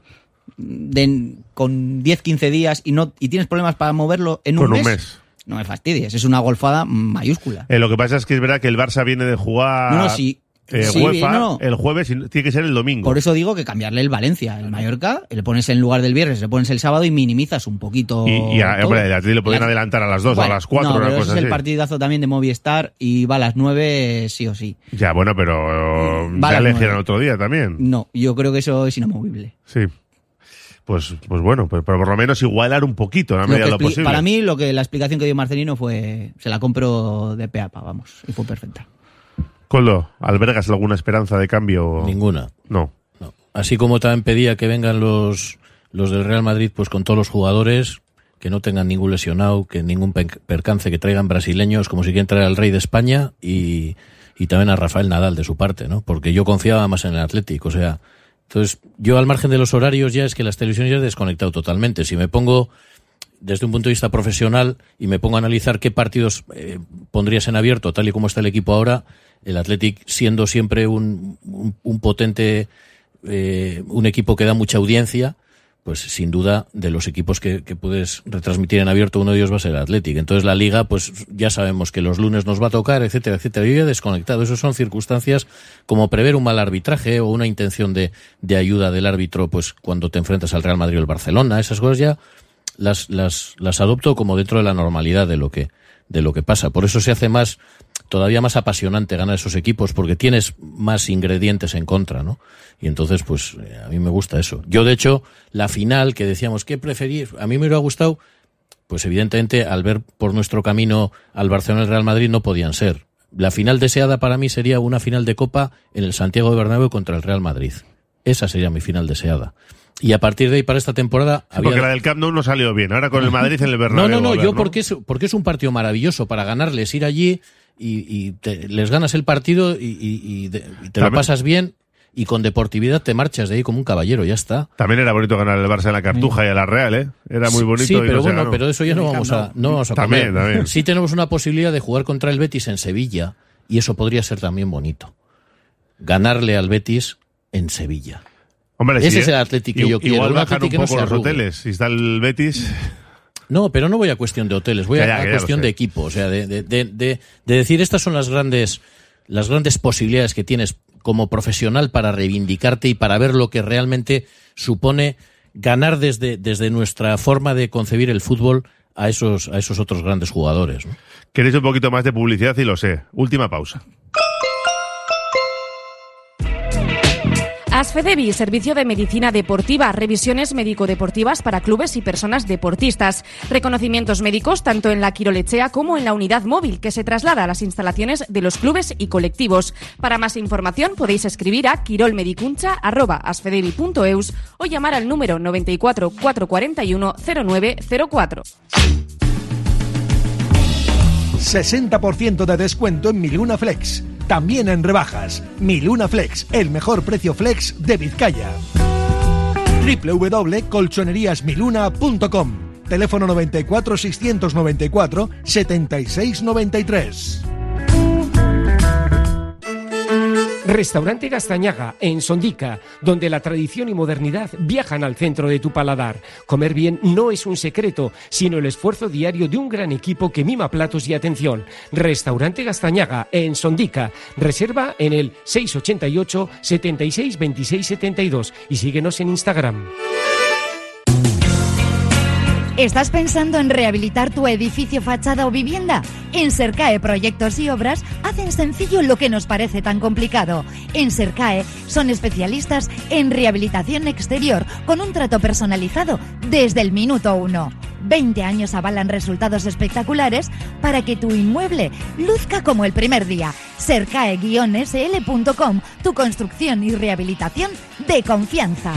Speaker 3: de, con diez quince días y no y tienes problemas para moverlo en un
Speaker 2: Con un
Speaker 3: mes.
Speaker 2: mes.
Speaker 3: No me fastidies, es una golfada mayúscula.
Speaker 2: Eh, lo que pasa es que es verdad que el Barça viene de jugar
Speaker 3: No, no, sí.
Speaker 2: eh,
Speaker 3: Sí,
Speaker 2: UEFA
Speaker 3: no.
Speaker 2: el jueves y tiene que ser el domingo.
Speaker 3: Por eso digo que cambiarle el Valencia, el Mallorca, le pones en lugar del viernes, le pones el sábado y minimizas un poquito.
Speaker 2: y, y a-
Speaker 3: todo.
Speaker 2: hombre, el Atleti lo pueden
Speaker 3: La-
Speaker 2: adelantar a las dos o a
Speaker 3: Bueno,
Speaker 2: las cuatro,
Speaker 3: no,
Speaker 2: una
Speaker 3: pero
Speaker 2: cosa
Speaker 3: ese es
Speaker 2: así.
Speaker 3: el partidazo también de Movistar y va a las nueve sí o sí.
Speaker 2: Ya, bueno, pero
Speaker 3: Va a
Speaker 2: ya
Speaker 3: las
Speaker 2: elegirán
Speaker 3: nueve.
Speaker 2: otro día también.
Speaker 3: No, yo creo que eso es inamovible.
Speaker 2: Sí. Pues, pues bueno, pues, pero por lo menos igualar un poquito, en la
Speaker 3: Lo
Speaker 2: medida
Speaker 3: que
Speaker 2: de lo
Speaker 3: expli-
Speaker 2: posible.
Speaker 3: para mí, lo que la explicación que dio Marcelino fue, se la compro de pe a pa, vamos, y fue perfecta.
Speaker 2: Coldo, ¿albergas alguna esperanza de cambio?
Speaker 5: Ninguna.
Speaker 2: No.
Speaker 5: No. Así como también pedía que vengan los, los del Real Madrid pues con todos los jugadores, que no tengan ningún lesionado, que ningún pe- percance, que traigan brasileños, como si quieren traer al rey de España y, y también a Rafael Nadal de su parte, ¿no? Porque yo confiaba más en el Atlético, o sea, entonces yo al margen de los horarios ya es que las televisiones ya he desconectado totalmente. Si me pongo desde un punto de vista profesional y me pongo a analizar qué partidos eh, pondrías en abierto, tal y como está el equipo ahora, el Athletic siendo siempre un, un, un potente, eh, un equipo que da mucha audiencia, pues sin duda de los equipos que, que puedes retransmitir en abierto, uno de ellos va a ser el Athletic. Entonces la Liga, pues ya sabemos que los lunes nos va a tocar, etcétera, etcétera. Yo ya he desconectado. Eso son circunstancias como prever un mal arbitraje o una intención de, de ayuda del árbitro, pues cuando te enfrentas al Real Madrid o el Barcelona. Esas cosas ya las, las, las adopto como dentro de la normalidad de lo que, de lo que pasa. Por eso se hace más, todavía más apasionante ganar esos equipos, porque tienes más ingredientes en contra, ¿no? Y entonces, pues, a mí me gusta eso. Yo, de hecho, la final que decíamos, ¿qué preferís? A mí me hubiera gustado, pues evidentemente, al ver por nuestro camino al Barcelona y el Real Madrid, no podían ser. La final deseada para mí sería una final de Copa en el Santiago de Bernabéu contra el Real Madrid. Esa sería mi final deseada. Y a partir de ahí, para esta temporada...
Speaker 2: Sí, había... Porque la del Camp Nou no salió bien. Ahora con el Madrid en el Bernabéu.
Speaker 5: No, no, no,
Speaker 2: ver,
Speaker 5: yo
Speaker 2: ¿no?
Speaker 5: Porque, es, porque es un partido maravilloso para ganarles, ir allí y, y te, les ganas el partido y, y, y, de, y te lo pasas bien y con deportividad te marchas de ahí como un caballero, ya está.
Speaker 2: También era bonito ganar el Barça en la Cartuja sí. y a la Real, ¿eh? Era muy bonito.
Speaker 5: Sí,
Speaker 2: y
Speaker 5: pero
Speaker 2: no
Speaker 5: bueno, pero eso ya no vamos a, no vamos a
Speaker 2: también,
Speaker 5: comer.
Speaker 2: También.
Speaker 5: Sí tenemos una posibilidad de jugar contra el Betis en Sevilla y eso podría ser también bonito. Ganarle al Betis en Sevilla.
Speaker 2: Hombre,
Speaker 5: ese
Speaker 2: sí,
Speaker 5: es el Atlético que yo quiero.
Speaker 2: Igual bajan
Speaker 5: Atlético
Speaker 2: un poco
Speaker 5: no
Speaker 2: los hoteles. Si está el Betis...
Speaker 5: No, pero no voy a cuestión de hoteles, voy a, ya, ya, a cuestión de equipo. O sea, de, de, de, de, de decir, estas son las grandes, las grandes posibilidades que tienes como profesional para reivindicarte y para ver lo que realmente supone ganar desde, desde nuestra forma de concebir el fútbol a esos, a esos otros grandes jugadores, ¿no?
Speaker 2: Queréis un poquito más de publicidad y lo sé. Última pausa.
Speaker 14: Asfedevi, servicio de medicina deportiva, revisiones médico-deportivas para clubes y personas deportistas, reconocimientos médicos tanto en la Quirolechea como en la unidad móvil que se traslada a las instalaciones de los clubes y colectivos. Para más información podéis escribir a quirolmedicuncha arroba asfedevi punto eus o llamar al número noventa y cuatro, cuatrocientos cuarenta y uno, cero nueve cero cuatro.
Speaker 11: sesenta por ciento de descuento en Miluna Flex. También en rebajas. Miluna Flex, el mejor precio flex de Vizcaya. doble u doble u doble u punto colchonerías miluna punto com. Teléfono noventa y cuatro, seiscientos noventa y cuatro, setenta y seis noventa y tres.
Speaker 7: Restaurante Gastañaga, en Sondica, donde la tradición y modernidad viajan al centro de tu paladar. Comer bien no es un secreto, sino el esfuerzo diario de un gran equipo que mima platos y atención. Restaurante Gastañaga, en Sondica. Reserva en el seis ochenta y ocho, setenta y seis, veintiséis setenta y dos y síguenos en Instagram.
Speaker 8: ¿Estás pensando en rehabilitar tu edificio, fachada o vivienda? En Sercae Proyectos y Obras hacen sencillo lo que nos parece tan complicado. En Sercae son especialistas en rehabilitación exterior con un trato personalizado desde el minuto uno. veinte años avalan resultados espectaculares para que tu inmueble luzca como el primer día. Sercae guion ese ele punto com, tu construcción y rehabilitación de confianza.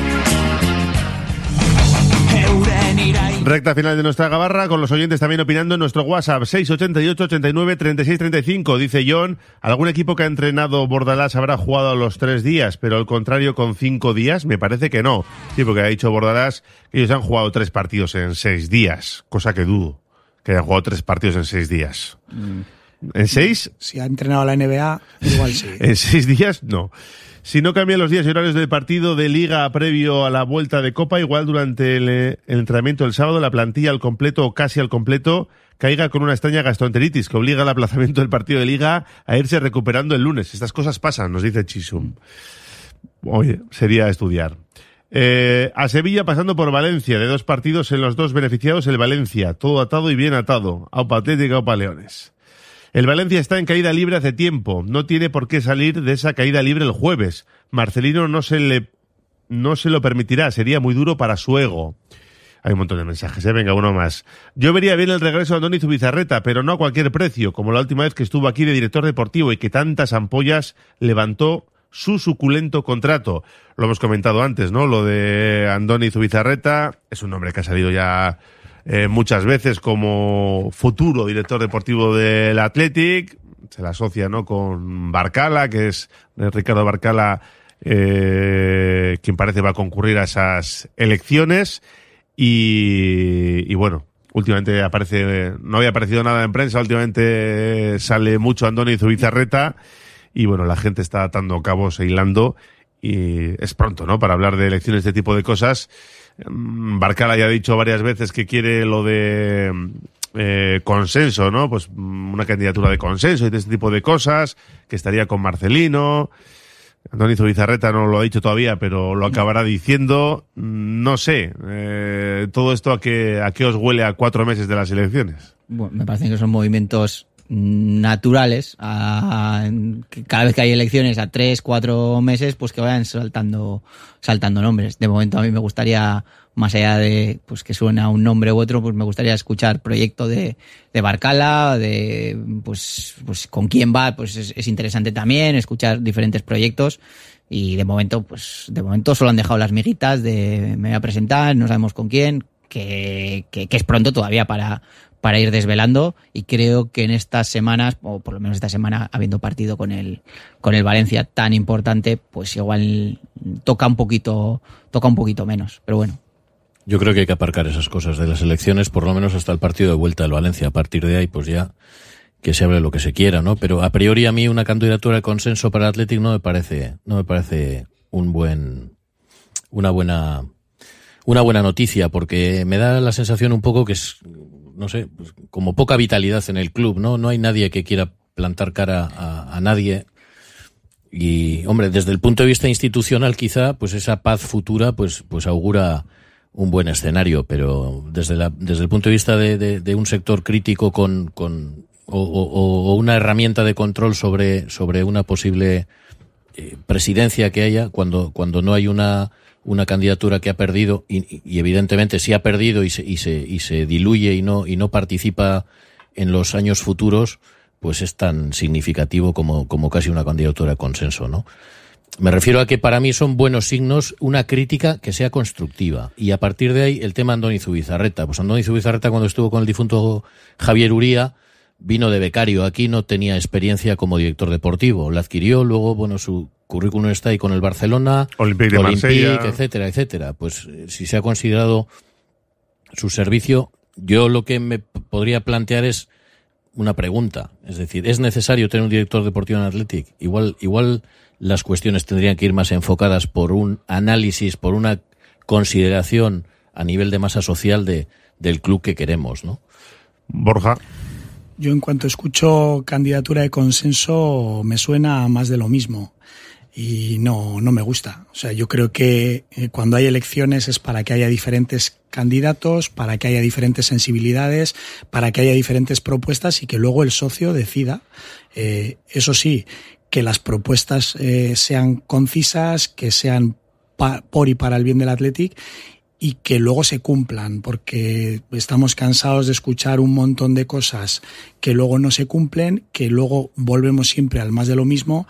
Speaker 2: Recta final de nuestra gabarra, con los oyentes también opinando en nuestro WhatsApp seis ochenta y ocho, ochenta y nueve, treinta y seis treinta y cinco. Dice John, algún equipo que ha entrenado Bordalás habrá jugado a los tres días, pero al contrario con cinco días, me parece que no. Sí, porque ha dicho Bordalás que ellos han jugado tres partidos en seis días, cosa que dudo, que hayan jugado tres partidos en seis días. Mm. ¿En seis?
Speaker 4: Si ha entrenado a la N B A, igual sí.
Speaker 2: En seis días, no. Si no cambian los días y horarios del partido de Liga previo a la vuelta de Copa, igual durante el, el entrenamiento del sábado la plantilla al completo o casi al completo caiga con una extraña gastroenteritis que obliga al aplazamiento del partido de Liga a irse recuperando el lunes. Estas cosas pasan, nos dice Chisum. Oye, sería estudiar. Eh, a Sevilla pasando por Valencia, de dos partidos en los dos beneficiados el Valencia, todo atado y bien atado. Aupa Atlético, Aupa Leones. El Valencia está en caída libre hace tiempo. No tiene por qué salir de esa caída libre el jueves. Marcelino no se le, no se lo permitirá. Sería muy duro para su ego. Hay un montón de mensajes, ¿eh? Venga, uno más. Yo vería bien el regreso de Andoni Zubizarreta, pero no a cualquier precio, como la última vez que estuvo aquí de director deportivo y que tantas ampollas levantó su suculento contrato. Lo hemos comentado antes, ¿no? Lo de Andoni Zubizarreta. Es un nombre que ha salido ya... Eh, muchas veces como futuro director deportivo del Athletic, se la asocia, ¿no?, con Barcala, que es eh, Ricardo Barcala, eh, quien parece va a concurrir a esas elecciones, y, y bueno, últimamente aparece, no había aparecido nada en prensa, últimamente sale mucho Andoni Zubizarreta, y bueno, la gente está atando cabos e hilando, y es pronto, ¿no?, para hablar de elecciones de este tipo de cosas. Barcala ya ha dicho varias veces que quiere lo de eh, consenso, ¿no? Pues una candidatura de consenso y de este tipo de cosas, que estaría con Marcelino. Andoni Zubizarreta no lo ha dicho todavía, pero lo acabará diciendo. No sé, eh, todo esto a qué, a qué os huele a cuatro meses de las elecciones.
Speaker 3: Bueno, me parecen que son movimientos naturales, a, que cada vez que hay elecciones a tres, cuatro meses, pues que vayan saltando, saltando nombres. De momento a mí me gustaría, más allá de pues que suena un nombre u otro, pues me gustaría escuchar proyecto de, de Barcala, de pues, pues con quién va, pues es, es interesante también escuchar diferentes proyectos. Y de momento, pues de momento solo han dejado las miguitas de me voy a presentar, no sabemos con quién, que, que, que es pronto todavía para para ir desvelando, y creo que en estas semanas, o por lo menos esta semana, habiendo partido con el con el Valencia tan importante, pues igual toca un poquito toca un poquito menos, pero bueno.
Speaker 5: Yo creo que hay que aparcar esas cosas de las elecciones, por lo menos hasta el partido de vuelta del Valencia. A partir de ahí, pues ya que se hable lo que se quiera, ¿no? Pero a priori a mí una candidatura de consenso para el Athletic no me parece, no me parece un buen, una buena, una buena noticia, porque me da la sensación un poco que es, no sé, pues como poca vitalidad en el club, ¿no? No hay nadie que quiera plantar cara a, a nadie. Y, hombre, desde el punto de vista institucional quizá, pues esa paz futura, pues, pues augura un buen escenario, pero desde la, desde el punto de vista de, de, de un sector crítico con, con, o, o, o una herramienta de control sobre, sobre una posible eh, presidencia que haya, cuando, cuando no hay una, una candidatura que ha perdido, y, y evidentemente sí ha perdido y se, y se, y se diluye y no, y no participa en los años futuros, pues es tan significativo como, como casi una candidatura de consenso, ¿no? Me refiero a que para mí son buenos signos una crítica que sea constructiva. Y a partir de ahí, el tema Andoni Zubizarreta. Pues Andoni Zubizarreta, cuando estuvo con el difunto Javier Uría, vino de becario aquí, no tenía experiencia como director deportivo. La adquirió, luego, bueno, su currículum está ahí con el Barcelona,
Speaker 2: Olympique de Marsella,
Speaker 5: etcétera, etcétera. Pues si se ha considerado su servicio, yo lo que me podría plantear es una pregunta. Es decir, ¿es necesario tener un director deportivo en Athletic? Igual, igual las cuestiones tendrían que ir más enfocadas por un análisis, por una consideración a nivel de masa social de, del club que queremos, ¿no?
Speaker 2: Borja.
Speaker 4: Yo, en cuanto escucho candidatura de consenso, me suena más de lo mismo y no, no me gusta. O sea, yo creo que cuando hay elecciones es para que haya diferentes candidatos, para que haya diferentes sensibilidades, para que haya diferentes propuestas y que luego el socio decida. Eh, eso sí, que las propuestas eh, sean concisas, que sean pa- por y para el bien del Athletic, y que luego se cumplan, porque estamos cansados de escuchar un montón de cosas que luego no se cumplen, que luego volvemos siempre al más de lo mismo,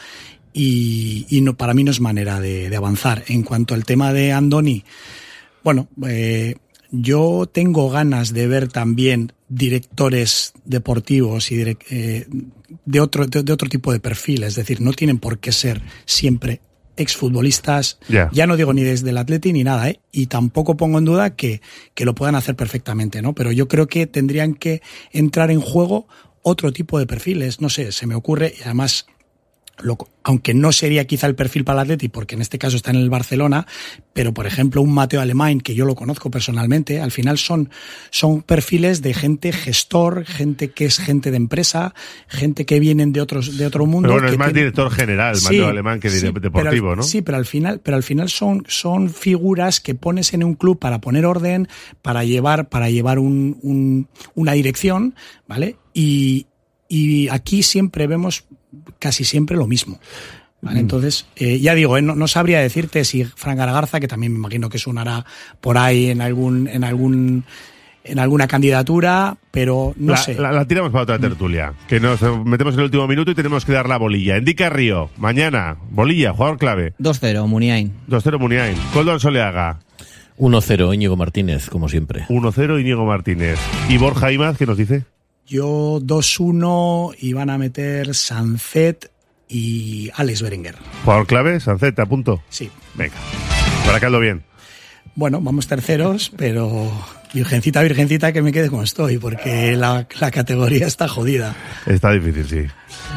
Speaker 4: y, y no, para mí no es manera de, de avanzar. En cuanto al tema de Andoni, bueno, eh, yo tengo ganas de ver también directores deportivos y direct, eh, de otro de, de otro tipo de perfil, es decir, no tienen por qué ser siempre exfutbolistas, yeah. Ya no digo ni desde el Atleti ni nada, ¿eh? Y tampoco pongo en duda que, que lo puedan hacer perfectamente, ¿no? Pero yo creo que tendrían que entrar en juego otro tipo de perfiles, no sé, se me ocurre, y además, lo, aunque no sería quizá el perfil para el Atleti, porque en este caso está en el Barcelona, pero por ejemplo un Mateo Alemán, que yo lo conozco personalmente, al final son, son perfiles de gente gestor, gente que es gente de empresa, gente que vienen de otros de otro mundo.
Speaker 2: Pero bueno,
Speaker 4: que
Speaker 2: es más
Speaker 4: tiene...
Speaker 2: director general, sí, Mateo Alemán, que sí, deportivo,
Speaker 4: al,
Speaker 2: ¿no?
Speaker 4: Sí, pero al final, pero al final son, son figuras que pones en un club para poner orden, para llevar, para llevar un, un, una dirección, ¿vale? Y, y aquí siempre vemos casi siempre lo mismo. Vale, entonces, eh, ya digo, eh, no, no sabría decirte si Fran Garagarza, que también me imagino que sonará por ahí en algún, en algún, en alguna candidatura, pero no
Speaker 2: la,
Speaker 4: sé.
Speaker 2: La, la tiramos para otra tertulia, que nos metemos en el último minuto y tenemos que dar la bolilla. Indica Río, mañana, bolilla, jugador clave.
Speaker 3: dos cero, Muniain.
Speaker 2: dos cero, Muniain. Coldo Soleaga.
Speaker 5: uno cero, Íñigo Martínez, como siempre.
Speaker 2: uno cero, Íñigo Martínez. ¿Y Borja Imaz, qué nos dice?
Speaker 4: Yo dos uno y van a meter Sancet y Alex Berenguer.
Speaker 2: ¿Jugador clave? Sancet, a punto.
Speaker 4: Sí.
Speaker 2: Venga, para Caldo bien.
Speaker 4: Bueno, vamos terceros, pero virgencita, virgencita, que me quede como estoy, porque la, la categoría está jodida.
Speaker 2: Está difícil, sí.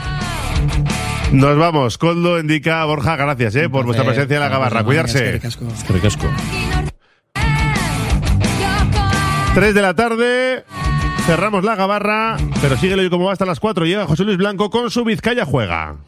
Speaker 2: Nos vamos. Coldo, Indica, Borja, gracias eh, por vuestra presencia en la gabarra. Cuidarse.
Speaker 5: Es que ricasco.
Speaker 2: tres de la tarde, cerramos la gabarra, pero síguelo y como va hasta las cuatro, llega José Luis Blanco con su Vizcaya Juega.